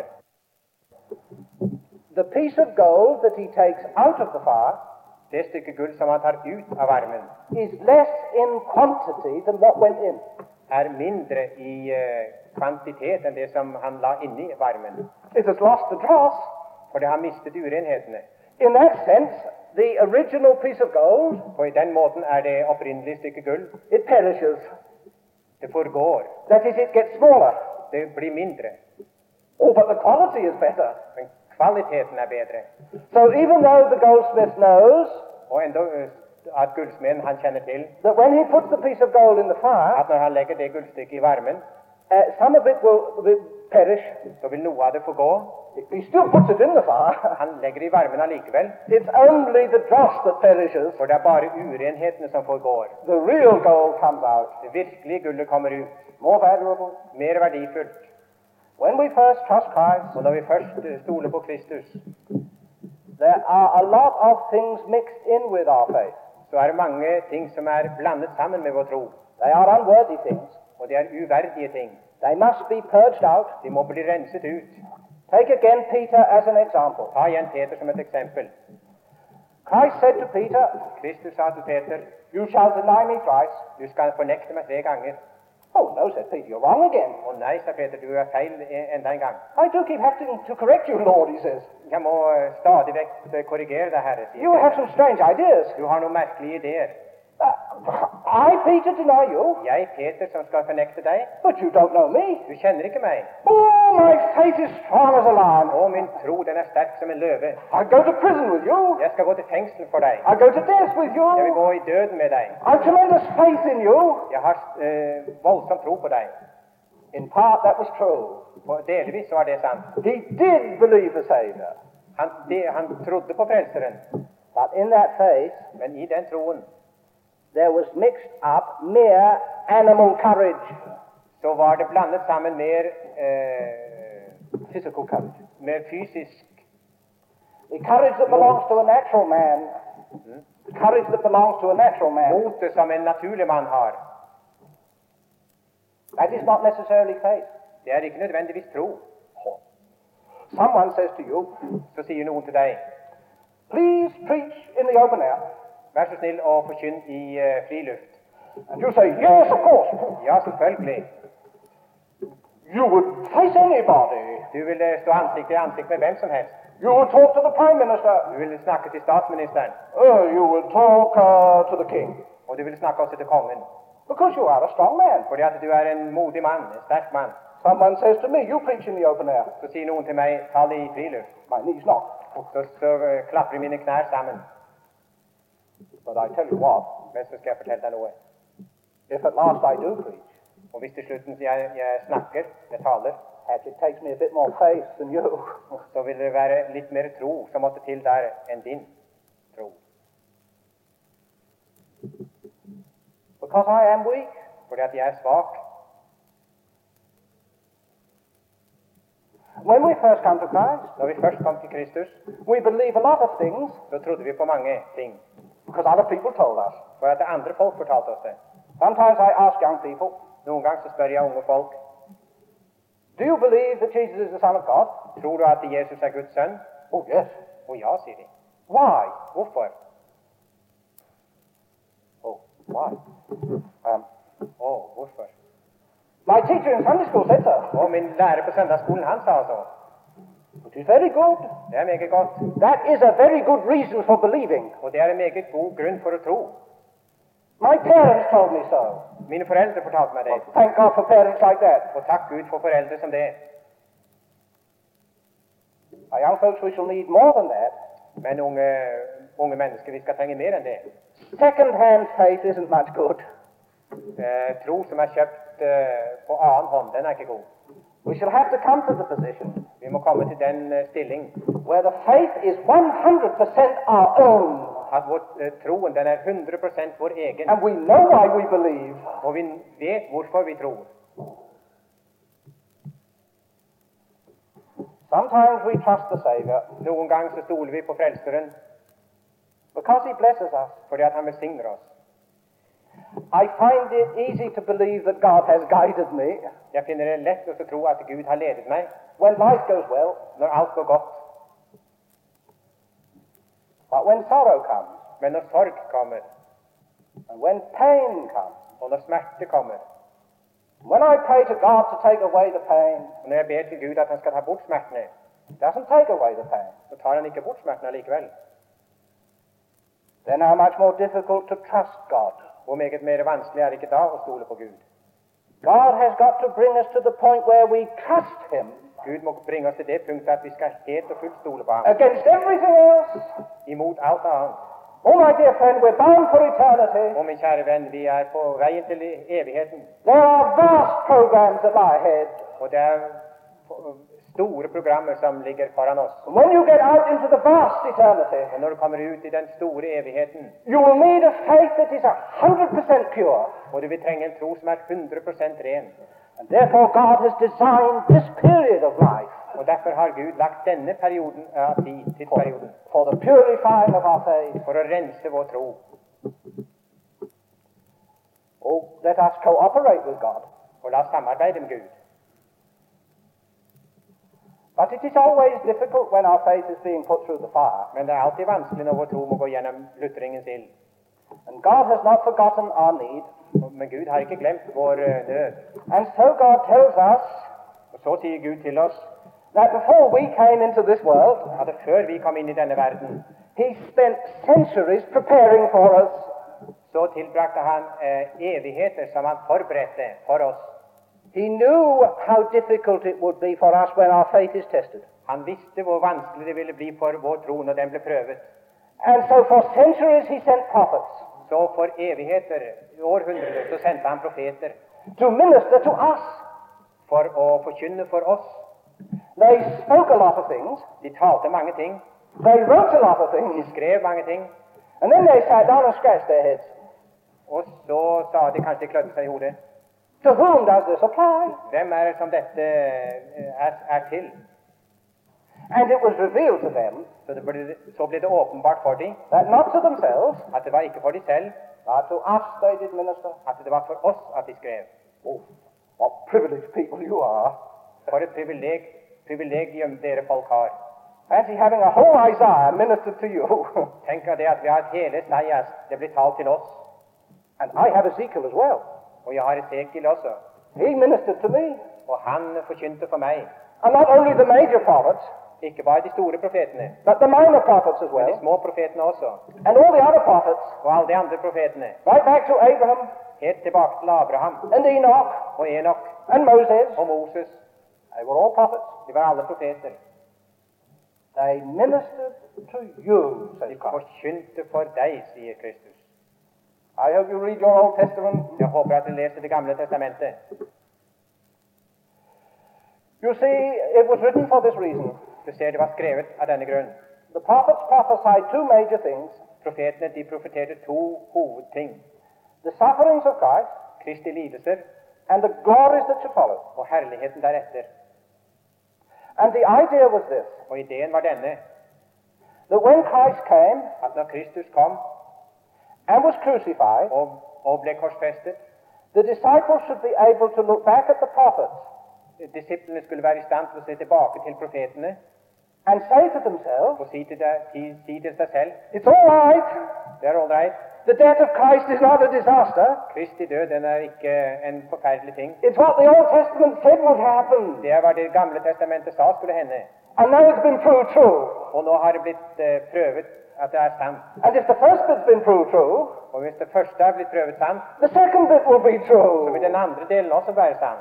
The piece of gold that he takes out of the fire Det stykket gull som han tar ut av varmen, is less in quantity than what went in. er mindre i uh, kvantitet enn det som han la inni varmen. It has lost the dross. For det har mistet urenhetene. In that sense, the original piece of gold, Og i den måten er det opprinnelige stykke gull. it perishes. Det forgår. That is, it gets smaller. Det blir mindre. Oh, but the quality is better. Men kvaliteten er bedre. So even though the goldsmith knows Og enda uh, at gullsmeden han kjenner til that when he puts the piece of gold in the fire, at når han legger det gullstykket i varmen, uh, some of it will, will perish. så vil noe av det forgå. He still puts it in the fire. Han legger det i varmen allikevel. It's only the dross that perishes. For det er bare urenhetene som forgår. The real gold comes out. Det virkelige gullet kommer ut. More valuable. Mer verdifullt. When we first trust Christ, Og når vi først uh, stoler på Kristus, there are a lot of things mixed in with our faith. så er det mange ting som er blandet sammen med vår tro. They are unworthy things. Og det er uverdige ting. They must be purged out. De må bli renset ut. Take again Peter as an example. Ta igjen Peter som et eksempel. Christ said to Peter, Kristus sa til Peter, "You shall deny me thrice." du skal fornekte meg tre ganger. Oh, no, said Peter, you're wrong again. Å nei, sa Peter, du er feil e- enda en gang. I do keep having to correct you, Lord, he says. Jeg må uh, stadig vekk uh, korrigere deg, Herre, sier You have Peter. some strange ideas. Du har noen merkelige ideer. Uh, I, Peter, deny you, Jeg, Peter, som skal fornekte deg. but you don't know me. Du kjenner ikke meg. Oh, my faith is strong as a lion. Å, min tro, den er sterk som en løve. I go to prison with you. Jeg skal gå til fengsel for deg. I go to death with you. Jeg vil gå i døden med deg. I've tremendous faith in you. Jeg har uh, voldsom tro på deg. In part, that was true. Og delvis så var det sant. He did believe the Savior. Han, det, han trodde på frelseren. But in that faith, Men i den troen there was mixed up mere animal courage, så var det blandet sammen mer, uh, physical courage. mer fysisk. The courage that belongs to a natural man, the courage that belongs to a natural man, motet som en naturlig mann har. that is not necessarily faith. Det er ikke nødvendigvis tro. Someone says to you, Så sier noen til deg, please preach in the open air. vær så snill å forkynne i uh, friluft. And you say, yes, of course. Ja, selvfølgelig. You would face anybody. Du vil uh, stå ansikt til ansikt med hvem som helst. You would talk to the prime minister. Du vil snakke til statsministeren. Uh, you would talk uh, to the king. Og du vil snakke også til kongen. Because you are a strong man. Fordi at du er en modig mann, en sterk mann. Someone says to me, you preach in the open air. Så sier noen til meg, ta det i friluft. My knees knock. Så, så uh, klapper mine knær sammen. But I tell you what, Men så skal jeg fortelle deg noe. if at last I do preach, Og hvis til slutten jeg, jeg snakker, jeg taler, heck, it takes me a bit more faith than you. så vil det være litt mer tro som måtte til der enn din tro. Because I am weak. Fordi at jeg er svak. When we first come to Christ, Når vi først kom til Kristus, we believe a lot of things så trodde vi på mange ting. because other people told us. For at andre folk fortalte oss det. Sometimes I ask young people, Noen ganger så spør jeg unge folk, do you believe that Jesus is the Son of God? tror du at Jesus er Guds sønn? Oh, yes. Og ja, sier de. Why? Hvorfor? Oh, why? Um, Å, hvorfor? my teacher in Sunday school said so. Og min lærer på søndagsskolen, han sa så. Which is very good. Det er meget godt. That is a very good reason for believing. Og det er en meget god grunn for å tro. My parents told me so. Mine foreldre fortalte meg det. Thank God for parents like that. Og takk Gud for foreldre som det. Our young folks, we shall need more than that. Men unge, unge mennesker, vi skal trenge mer enn det. Second-hand faith isn't much good. Eh, tro som er kjøpt eh, på annen hånd, den er ikke god. We shall have to come to the position Vi må komme til den eh, stilling where the faith is one hundred percent our own, at vår, eh, troen den er hundre prosent vår egen. and we know why we believe. Og vi vet hvorfor vi tror. Sometimes we trust the Savior Noen ganger så stoler vi på frelseren because he blesses us. fordi at han velsigner oss. I find it easy to believe that God has guided me Jeg finner det lett å tro at Gud har ledet meg when life goes well, når alt går godt. but when sorrow comes, Men når sorg kommer, and when pain comes, og når smerte kommer, When I pray to God to take away the pain, Og når jeg ber til Gud at han skal ta bort smertene, He doesn't take away the pain. så tar han ikke bort smertene likevel. Then how much more difficult to trust God. Hvor meget mer vanskelig er det ikke da å stole på Gud? God has got to bring us to the point where we trust Him Gud må bringe oss til det punktet at vi skal helt og fullt stole på ham. against everything else. Imot alt annet. Oh, my dear friend, we're bound for eternity. Og min kjære venn, vi er på veien til evigheten. There are vast programs that lie ahead. Og det er store programmer som ligger foran oss. When you get out into the vast eternity, Og når du kommer ut i den store evigheten, you will need a faith that is a hundred percent pure. og du vil trenge en tro som er hundre prosent ren. And therefore God has designed this period of life Og derfor har Gud lagt denne perioden av tid, tidsperioden, for the purifying of our faith. for å rense vår tro. Oh, let us cooperate with God. Og la oss samarbeide med Gud. But it is always difficult when our faith is being put through the fire. Men det er alltid vanskelig når vår tro må gå gjennom lutringens ild. And God has not forgotten our need. Men Gud har ikke glemt vår eh, nød. And so God tells us Og så sier Gud til oss that before we came into this world, at før vi kom inn i denne verden, He spent centuries preparing for us. så tilbrakte han eh, evigheter som han forberedte for oss. He knew how difficult it would be for us when our faith is tested. Han visste hvor vanskelig det ville bli for vår tro når den ble prøvet. And so for centuries He sent prophets Så for evigheter, århundrer, så sendte han profeter to minister to us. for å forkynne for oss. They spoke a lot of things. De talte mange ting, They wrote a lot of de things. skrev mange ting, And then they sat down and scratched their heads. og så sa de kanskje klødde seg i hodet. To whom does this apply? Hvem er det som dette eh, er, er til? And it was revealed to them Så, det ble, så ble det åpenbart for dem that not to themselves, at det var ikke for dem selv, but to us they did minister. at det var for oss at de skrev. Oh, what privileged people you are. For et privileg, privilegium dere folk har. Fancy having a whole Isaiah ministered to you. Tenk av det at vi har hele Isaias, det blir talt til oss. And I have Ezekiel as well. Og jeg har Esekiel også. He ministered to me. Og han forkynte for meg. And not only the major prophets, Ikke bare de store profetene, but the minor prophets as men de well. små profetene også. And all the other prophets, Og alle de andre profetene. right back to Abraham Helt tilbake til Abraham and Enoch og Enok and Moses. og Moses. They were all prophets. De var alle profeter. They ministered to you, says De God. forkynte for deg, sier Kristus. I hope you read your Old Testament. Jeg håper at du leser Det gamle testamentet. You see, it was written for this reason. Du ser det var skrevet av denne grunn. The prophets prophesied two major things: Profetene de profeterte to hovedting. the sufferings of Christ Kristi lidelser and the glories that should follow. og herligheten deretter. And the idea was this, Og ideen var denne, that when Christ came at når Kristus kom and was crucified, og, og ble korsfestet, the disciples should be able to look back at the prophets disiplene skulle være i stand til å se tilbake til profetene and say to themselves, og si til, deg, si, si til seg selv, it's all right, det er all right, the death of Christ is not a disaster, Kristi død den er ikke en forferdelig ting. it's what the Old Testament said would happen, Det er hva Det gamle testamentet sa skulle hende. and now it's been proved true. Og nå har det blitt eh, prøvet at det er sant. And if the first bit's been proved true, Og hvis det første er blitt prøvet sant, the second bit will be så vil true. den andre delen også være sant.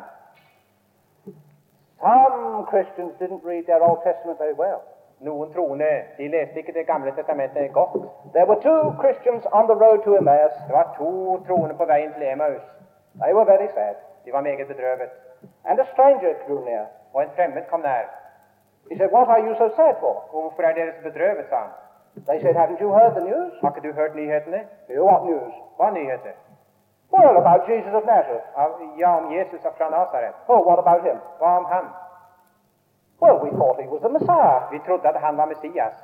Some Christians didn't read their Old Testament very well. Noen troende, de leste ikke Det gamle testamentet godt. There were two Christians on the road to Emmaus. Det var to troende på veien til Emmaus. They were very sad. De var meget bedrøvet. And a stranger drew near. Og en fremmed kom nær. He said, what are you so sad for? Og hvorfor er dere så bedrøvet, sa han. They said, haven't you heard the news? Har ikke du hørt nyhetene? You, what news? Hva nyheter? Well, about Jesus of Nazareth. Av, ja, om Jesus fra Nazaret. Oh, what about him? Hva om han? Well, we thought he was the Messiah. Vi trodde at han var Messias,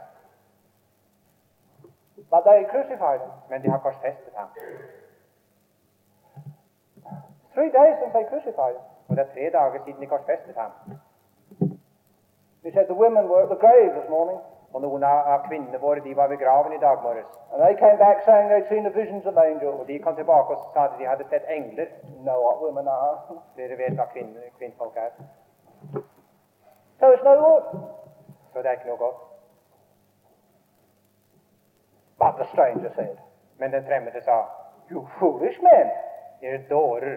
But they crucified him. men de har korsfestet ham. Three days since they crucified him. Og det er tre dager siden de korsfestet ham. He said the women were at the grave this morning. Og noen av, av kvinnene våre de var ved graven i dag morges. And they came back saying they'd seen the visions of angels. Og de kom tilbake og sa at de hadde sett engler. Know what women are. Dere vet hva kvinner, kvinnfolk er. So it's no good. Så det er ikke noe godt. But the stranger said, Men den fremmede sa, you foolish men. dere dårer,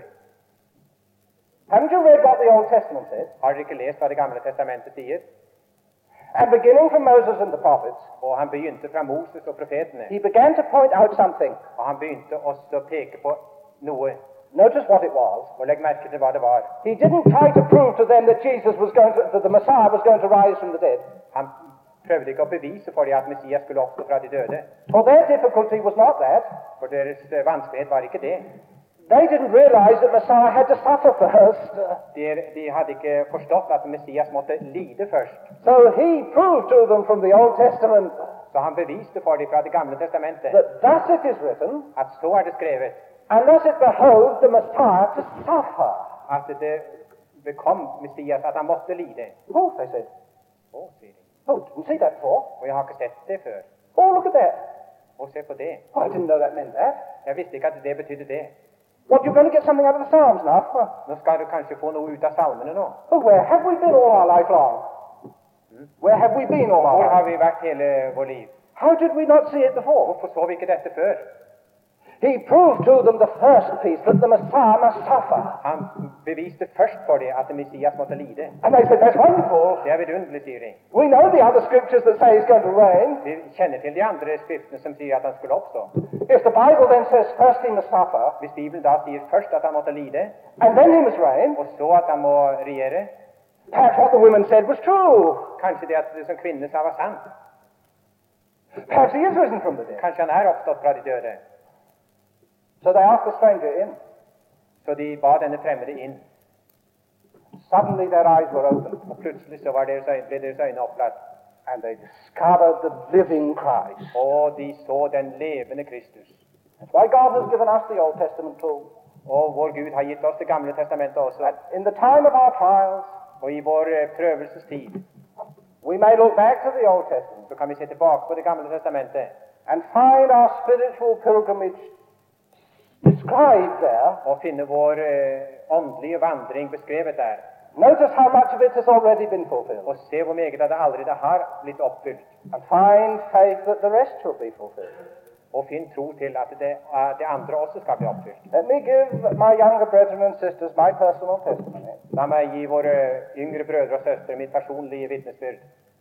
Haven't you read what the Old Testament says? har dere ikke lest hva Det gamle testamentet sier? And beginning from Moses and the prophets, Og han begynte fra Moses og profetene. he began to point out something. Og han begynte også å peke på noe. Notice what it was. Og legg merke til hva det var. He didn't try to prove to them that Jesus was going to, that the Messiah was going to rise from the dead. Han prøvde ikke å bevise for dem at Messias skulle oppstå fra de døde. For their difficulty was not that. For deres eh, vanskelighet var ikke det. They didn't realize that Messiah had to suffer first. De, de hadde ikke forstått at Messias måtte lide først. So he proved to them from the Old Testament Så han beviste for dem fra Det gamle testamentet that thus it is written, at så er det skrevet and thus it behoved the Messiah to suffer. at det bekom Messias at han måtte lide. Oh, they said. Å, sier de. Oh, didn't see that before. Og jeg har ikke sett det før. Oh, look at that. Og se på det. Oh, I didn't know that meant that. Jeg visste ikke at det betydde det. What, you're going to get something out of the Psalms now? Nå skal du kanskje få noe ut av salmene nå. Oh, where have we been all our life long? Where have we been all our Hvor life? har vi vært hele vår liv? How did we not see it before? Hvorfor så vi ikke dette før? He proved to them the first piece, that the Messiah must suffer. Han beviste først for dem at Messias måtte lide. And they said, that's wonderful. Det er vidunderlig, sier de. We know the other scriptures that say he's going to reign. Vi kjenner til de andre skriftene som sier at han skulle oppstå. If the Bible then says first he must suffer, Hvis Bibelen da sier først at han måtte lide, and then he must reign, og så at han må regjere, perhaps what the women said was true. kanskje det at det som kvinnene sa var sant. Perhaps he is risen from the dead. Kanskje han er oppstått fra de døde. So they asked the stranger in. Så de ba denne fremmede inn. Suddenly their eyes were opened, Og plutselig så var deres øyne, ble deres øyne opplatt. and they discovered the living Christ. Og de så den levende Kristus. That's why God has given us the Old Testament too. Og vår Gud har gitt oss Det gamle testamentet også. In the time of our trials, Og i vår eh, prøvelsestid we may look back to the Old Testament så kan vi se tilbake på Det gamle testamentet and find our spiritual pilgrimage described there. og finne vår eh, åndelige vandring beskrevet der. Notice how much of it has already been fulfilled. Og se hvor meget av det allerede har blitt oppfylt. And find faith that the rest shall be fulfilled. Og finn tro til at det, at det andre også skal bli oppfylt. Let me give my younger brethren and sisters my personal testimony. La meg gi våre yngre brødre og søstre mitt personlige vitnesbyrd.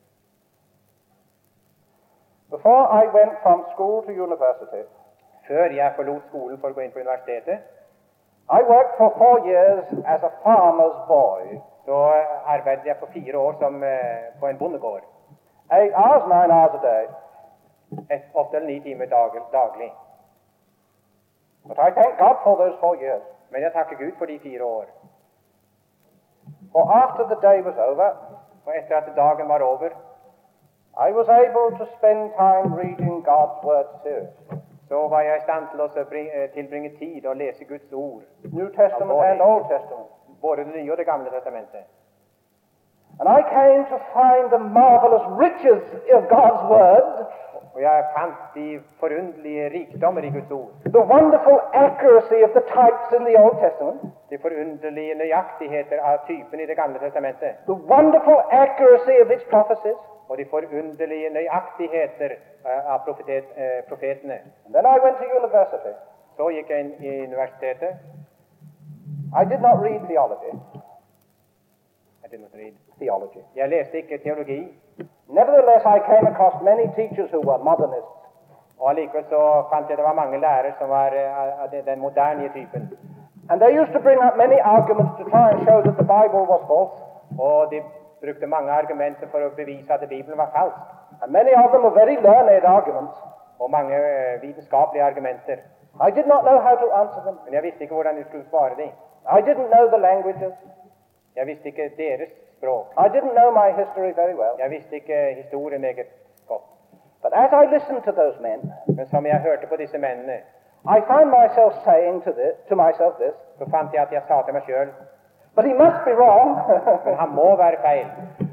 Before I went from school to university, Før jeg forlot skolen for å gå inn på universitetet, I worked for four years as a farmer's boy. så arbeidet jeg for fire år som, eh, på en bondegård. Eight hours, nine hours a day. Et, åtte eller ni timer dag, daglig. But I thank God for those four years. Men jeg takker Gud for de fire år. For after the day was over, Og etter at dagen var over, I was able to spend time reading God's Word seriously. så var jeg i stand til å bring- eh, tilbringe tid og lese Guds ord. New Testament and Old Testament. Både Det nye og Det gamle testamentet. And I came to find the marvelous riches of God's Word, Og jeg fant de forunderlige rikdommer i Guds ord. the wonderful accuracy of the types in the Old Testament, De forunderlige nøyaktigheter av typen i Det gamle testamentet. the wonderful accuracy of its prophecies. Og de forunderlige nøyaktigheter eh, av profetet, eh, profetene. And then I went to university. Så gikk jeg inn i universitetet. I did not read theology. I did not read. Theology. Jeg leste ikke teologi, Nevertheless, I came across many teachers who were modernists. og allikevel så fant jeg det var mange lærere som var eh, av den- den moderne typen. And they used to bring up many arguments to try and show that the Bible was false. Og de brukte mange argumenter for å bevise at Bibelen var falsk. And many of them were very learned arguments. Og mange eh, vitenskapelige argumenter. I did not know how to answer them. Men jeg visste ikke hvordan jeg skulle svare dem. I didn't know the languages. Jeg visste ikke deres språk. I didn't know my history very well. Jeg visste ikke historien meget godt. But as I listened to those men, Men som jeg hørte på disse mennene, I found myself saying to, this, to myself this, så fant jeg at jeg sa til meg sjøl, but he must be wrong. men han må være feil.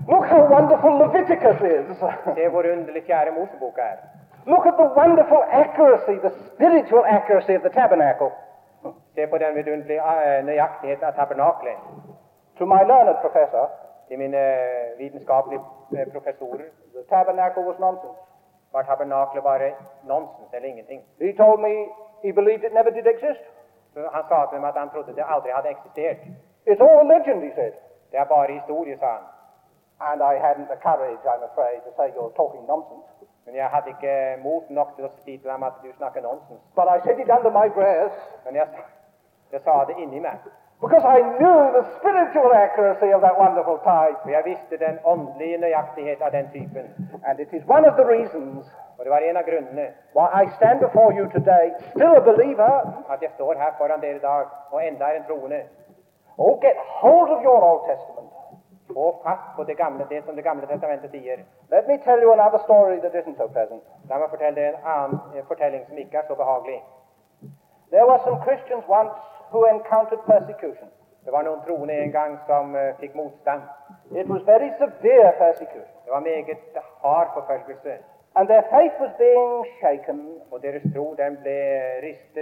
Look how wonderful Leviticus is. Se hvor underlig fjerde Mosebok er. Look at the wonderful accuracy, the spiritual accuracy of the tabernacle. Se på den vidunderlige eh, nøyaktighet av tabernaklet. To my learned professor, Til mine eh, vitenskapelige eh, professorer the tabernacle was nonsense. var tabernaklet bare nonsens eller ingenting. He told me he believed it never did exist. Så han sa til dem at han trodde det aldri hadde eksistert. It's all a legend, he said. Det er bare historie, sa han. And I hadn't the courage, I'm afraid, to say you're talking nonsense. Men jeg hadde ikke mot nok til å si til dem at du snakker nonsens. But I said it under my breath Men jeg, jeg sa det inni meg. because I knew the spiritual accuracy of that wonderful type. For jeg visste den åndelige nøyaktighet av den typen. And it is one of the reasons Og det var en av grunnene why I stand before you today, still a believer. at jeg står her foran dere i dag, og enda er en troende. Oh, get hold of your Old Testament. Få fatt på det gamle, det som det gamle testamentet sier. Let me tell you another story that isn't so pleasant. La meg fortelle dere en annen eh, fortelling som ikke er så behagelig. There were some Christians once who encountered persecution. Det var noen troende en gang som uh, fikk motstand. It was very severe persecution. Det var meget hard forfølgelse. And their faith was being shaken. Og deres tro, den ble ristet.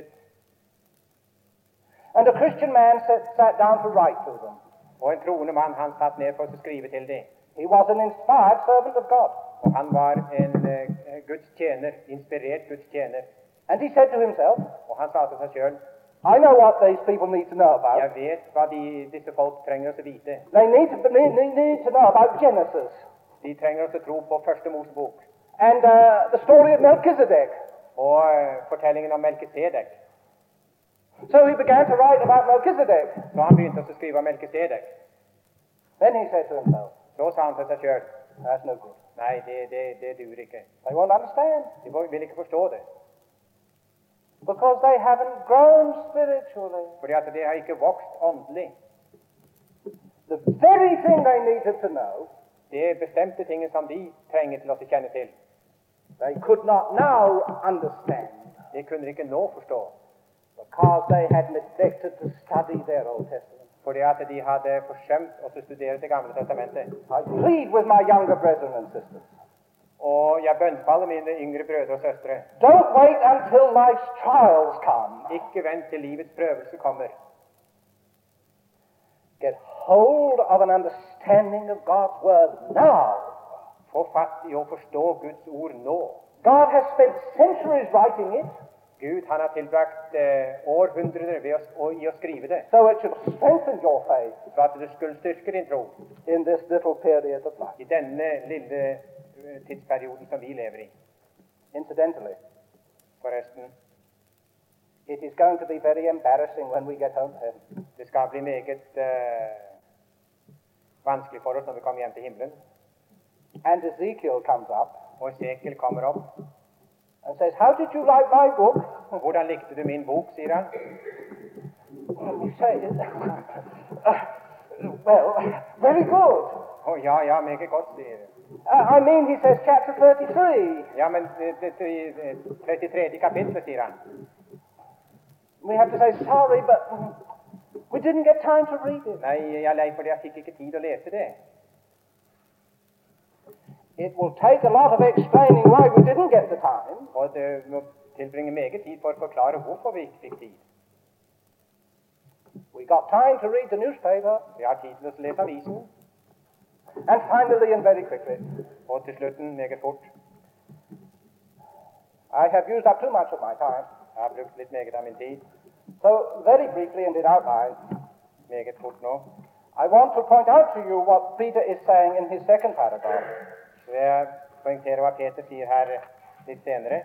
And a Christian man sat, sat down to write to them. Og en troende mann, han satt ned for å skrive til dem. He was an inspired servant of God. Og han var en uh, Guds tjener, inspirert Guds tjener. And he said to himself, Og han sa til seg selv, I know what these people need to know about. jeg vet hva de, disse folk trenger oss å vite. They need to, need, need to know about Genesis De trenger oss å tro på første Mosebok. and uh, the story of Melchizedek. Og uh, fortellingen om Melkisedek. So he began to write about Melchizedek. Så han begynte å skrive om Melkisedek. Then he said to himself, Så sa han til seg selv, that's no good. nei, det, det, det duer ikke. They won't understand De vil ikke forstå det. because they haven't grown spiritually. Fordi at det har ikke vokst åndelig. The very thing they needed to know, Det er bestemte ting som de trenger til å kjenne til. they could not now understand Det kunne de ikke nå forstå. because they had neglected to study their Old Testament. Fordi at de hadde forsømt å studere Det gamle testamentet. I plead with my younger brethren and sisters. Og jeg bønnfaller mine yngre brødre og søstre. Don't wait until life's trials come. Ikke vent til livets prøvelse kommer. Get hold of an understanding of God's Word now. Få fatt i å forstå Guds ord nå. God has spent centuries writing it Gud, han har tilbrakt eh, århundrer ved å, å, i å skrive det, so it should strengthen your faith så at det skulle styrke din tro in this little period of life. i denne lille eh, tidsperioden som vi lever i. Incidentally, Forresten, it is going to be very embarrassing when we get home to heaven. det skal bli meget eh, vanskelig for oss når vi kommer hjem til himmelen. And Ezekiel comes up Og Esekiel kommer opp. and says, how did you like my book? Hvordan likte du min bok, sier han. You say, uh, well, very good. Å ja, ja, meget godt, sier han. Uh, I mean, he says chapter thirty-three. Ja, men det, det, det, trettitre kapitlet, sier han. We have to say, sorry, but we didn't get time to read it. Nei, jeg er lei fordi jeg fikk ikke tid å lese det. It will take a lot of explaining why we didn't get the time. Og det må tilbringe meget tid for å forklare hvorfor vi ikke fikk tid. We got time to read the newspaper. Vi har tid til å lese avisen, And finally, and very quickly, og til slutten meget fort. I have used up too much of my time. Jeg har brukt litt meget av min tid, So, very briefly and in outline, meget fort nå. I want to point out to you what Peter is saying in his second paragraph. Så vil jeg poengtere hva Peter sier her litt senere.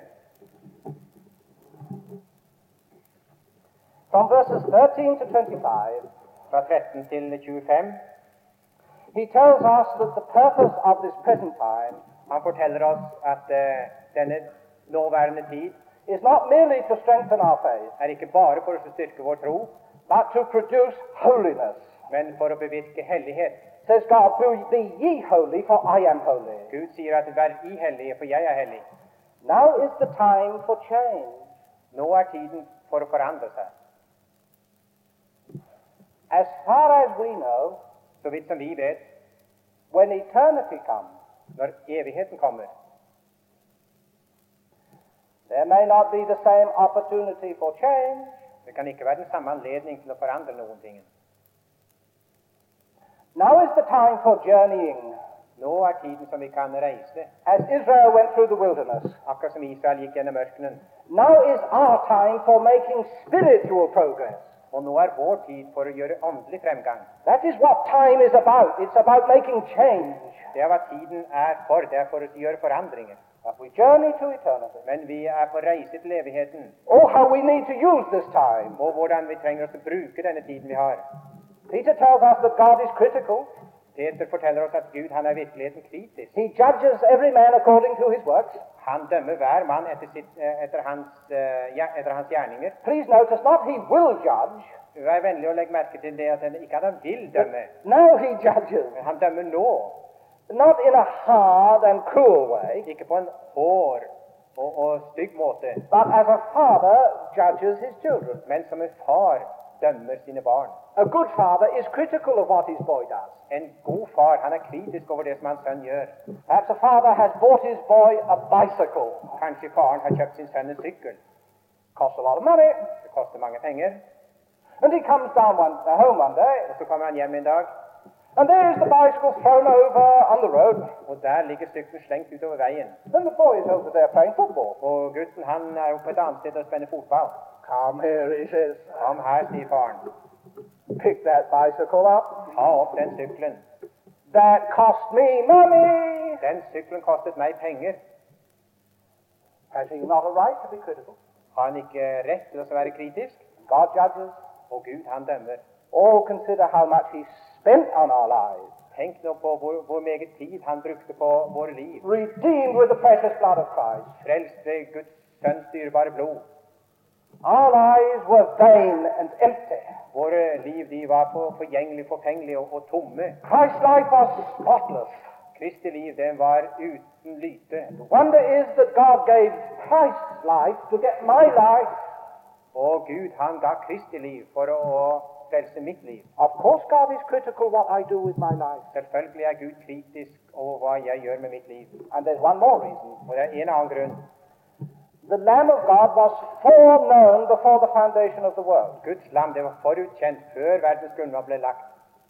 From verses thirteen to twenty-five, Fra tretten til tjuefem. he tells us that the purpose of this present time Han forteller oss at uh, denne nåværende tid is not merely to strengthen our faith, er ikke bare for å styrke vår tro, but to produce holiness. men for å bevirke hellighet. Says God, be ye holy, for I am holy. Gud sier at vær i hellige, for jeg er hellig. Now is the time for change. Nå er tiden for å forandre seg. As far as we know, Så vidt som vi vet, when eternity comes, når evigheten kommer, there may not be the same opportunity for change. det kan ikke være den samme anledning til å forandre noen ting. Now is the time for journeying. Nå er tiden som vi kan reise, As Israel went through the wilderness, akkurat som Israel gikk gjennom ørkenen. now is our time for making spiritual progress. Og nå er vår tid for å gjøre åndelig fremgang. That is what time is about. It's about making change. Det er hva tiden er for. Det er for å gjøre forandringer. But we journey to eternity. Men vi er på reise til evigheten, Oh, how we need to use this time. og hvordan vi trenger oss å bruke denne tiden vi har. Peter tells us that God is critical. Peter forteller oss at Gud, han er virkeligheten kritisk. He judges every man according to his works. Han dømmer hver mann etter, sitt, eh, etter, hans, eh, ja, etter hans gjerninger. Please notice, not he will judge. Vær vennlig å legge merke til det at han ikke at han vil dømme, Now he judges. men han dømmer nå. Not in a hard and cruel way, Ikke på en hård og, og stygg måte, but as a father judges his children. men som en far dømmer sine barn. A good father is critical of what his boy does. En god far, han er kritisk over det som hans sønn gjør. Perhaps a father has bought his boy a bicycle. Kanskje faren har kjøpt sin sønn en sykkel. Costs a lot of money. Det koster mange penger. And he comes down one, uh, home one day, Og så kommer han hjem en dag, and there's the bicycle thrown over on the road. og der ligger sykkelen slengt utover veien. And the boy is over there playing football. Og gutten, han er jo på et annet sted og spiller fotball. Come here, he says. Kom her, sier faren. Pick that bicycle up. Ta opp den sykkelen. That cost me money. Den sykkelen kostet meg penger. Has he not a right to be critical? Har han ikke rett til å være kritisk? God judges. Og Gud, han dømmer. Oh, consider how much he spent on our lives. Tenk nå på hvor, hvor meget tid han brukte på våre liv. Redeemed with the precious blood of Christ. Frelst ved Guds sønns dyrebare blod. Our lives were vain and empty. Våre liv, de var på forgjengelig, forfengelige og, og tomme. Christ's life was spotless. Kristi liv, den var uten lyte. The wonder is that God gave Christ's life to get my life. Og Gud, han ga Kristi liv for å, å frelse mitt liv. Of course God is critical what I do with my life. Selvfølgelig er Gud kritisk over hva jeg gjør med mitt liv. And there's one more reason. Og det er en annen grunn. The Lamb of God was foreknown before the foundation of the world. Guds lam, det var forutkjent før verdens grunnlag ble lagt.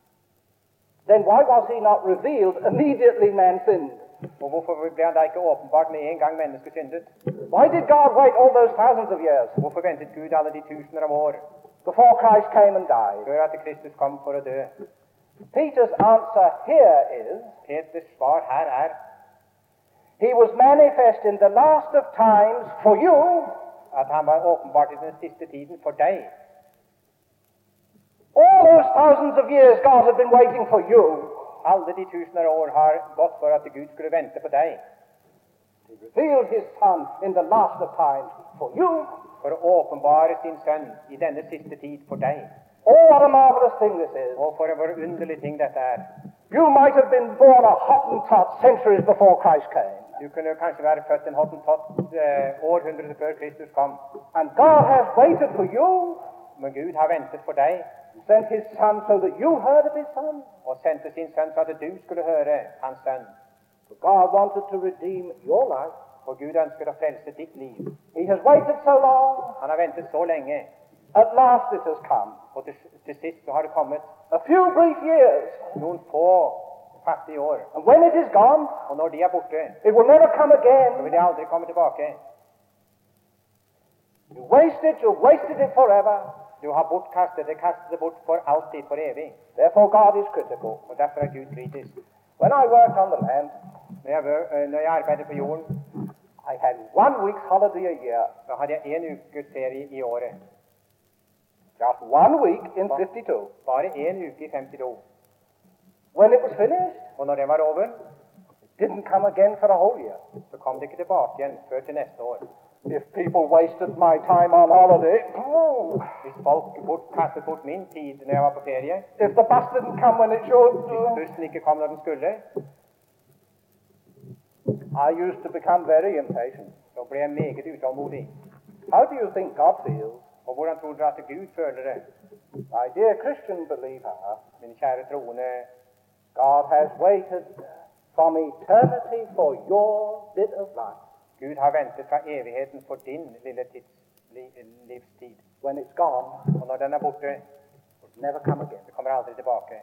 Then why was he not revealed immediately man sinned? Og hvorfor ble han da ikke åpenbart med en gang mennesket syndet? Why did God wait all those thousands of years Hvorfor ventet Gud alle de tusener av år before Christ came and died? før at Kristus kom for å dø? Peter's answer here is, Peters svar her er he was manifest in the last of times for you, at han var åpenbart i den siste tiden for deg. all those thousands of years God had been waiting for you. Alle de tusener av år har gått for at Gud skulle vente på deg, He revealed his Son in the last of times for you. for å åpenbare sin sønn i denne siste tid for deg. Oh, what a marvelous thing this is. Og for en forunderlig ting dette er. You might have been born a Hottentot centuries before Christ came. Du kunne kanskje være født en hottentott eh, århundre før Kristus kom. And God has waited for you, Men Gud har ventet for deg, sent his Son so that you heard of his Son. og sendte sin sønn for at du skulle høre hans sønn. For God wanted to redeem your life. For Gud ønsker å frelse ditt liv. He has waited so long. Han har ventet så lenge, At last it has come. og til, til sist så har det kommet A few brief years. noen få fattige år. And when it is gone, Og når de er borte, it will never come så again. vil de aldri komme tilbake. You waste it, you wasted it forever. Du har bortkastet det, kastet det bort for alltid, for evig. Therefore God is critical. Og derfor er Gud kritisk. When I worked on the land, Når jeg, vø- øh, når jeg arbeidet på jorden, I had one week's holiday a year. så hadde jeg en ukes ferie i året. Just one week in fifty-two. Bare en uke i femtito. When it was finished, Og når det var over, it didn't come again for a whole year. så kom det ikke tilbake igjen før til neste år. If people wasted my time on holiday, oh, Hvis folk bort, kastet bort min tid når jeg var på ferie, if the bus didn't come when it should, hvis uh, bussen ikke kom når den skulle, I used to become very impatient. så ble jeg meget utålmodig. How do you think God feels? Og hvordan tror dere at Gud føler det? My dear Christian believer, Min kjære troende God has waited from eternity for your bit of life. Gud har ventet fra evigheten for din lille tids, li, livstid. When it's gone, Og når den er borte, it'll never come again. det kommer aldri tilbake.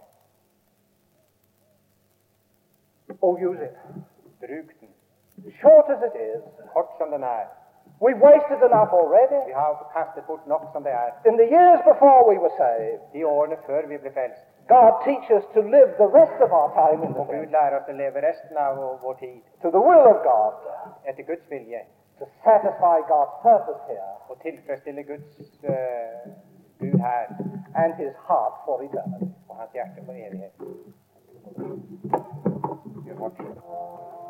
Oh, use it. Bruk den. Short as it is, Kort som den er. we've wasted enough already. Vi har kastet bort nok som det er. In the years before we were saved, De årene før vi ble frelst. God teaches us to live the rest of our time in the Og Gud faith lærer oss å leve resten av vår, vår tid to the will of God, etter Guds vilje. to satisfy God's purpose here Og tilfredsstille Guds uh, Gud her and his heart for eternity. og hans hjerte for evighet. Gjør vårt.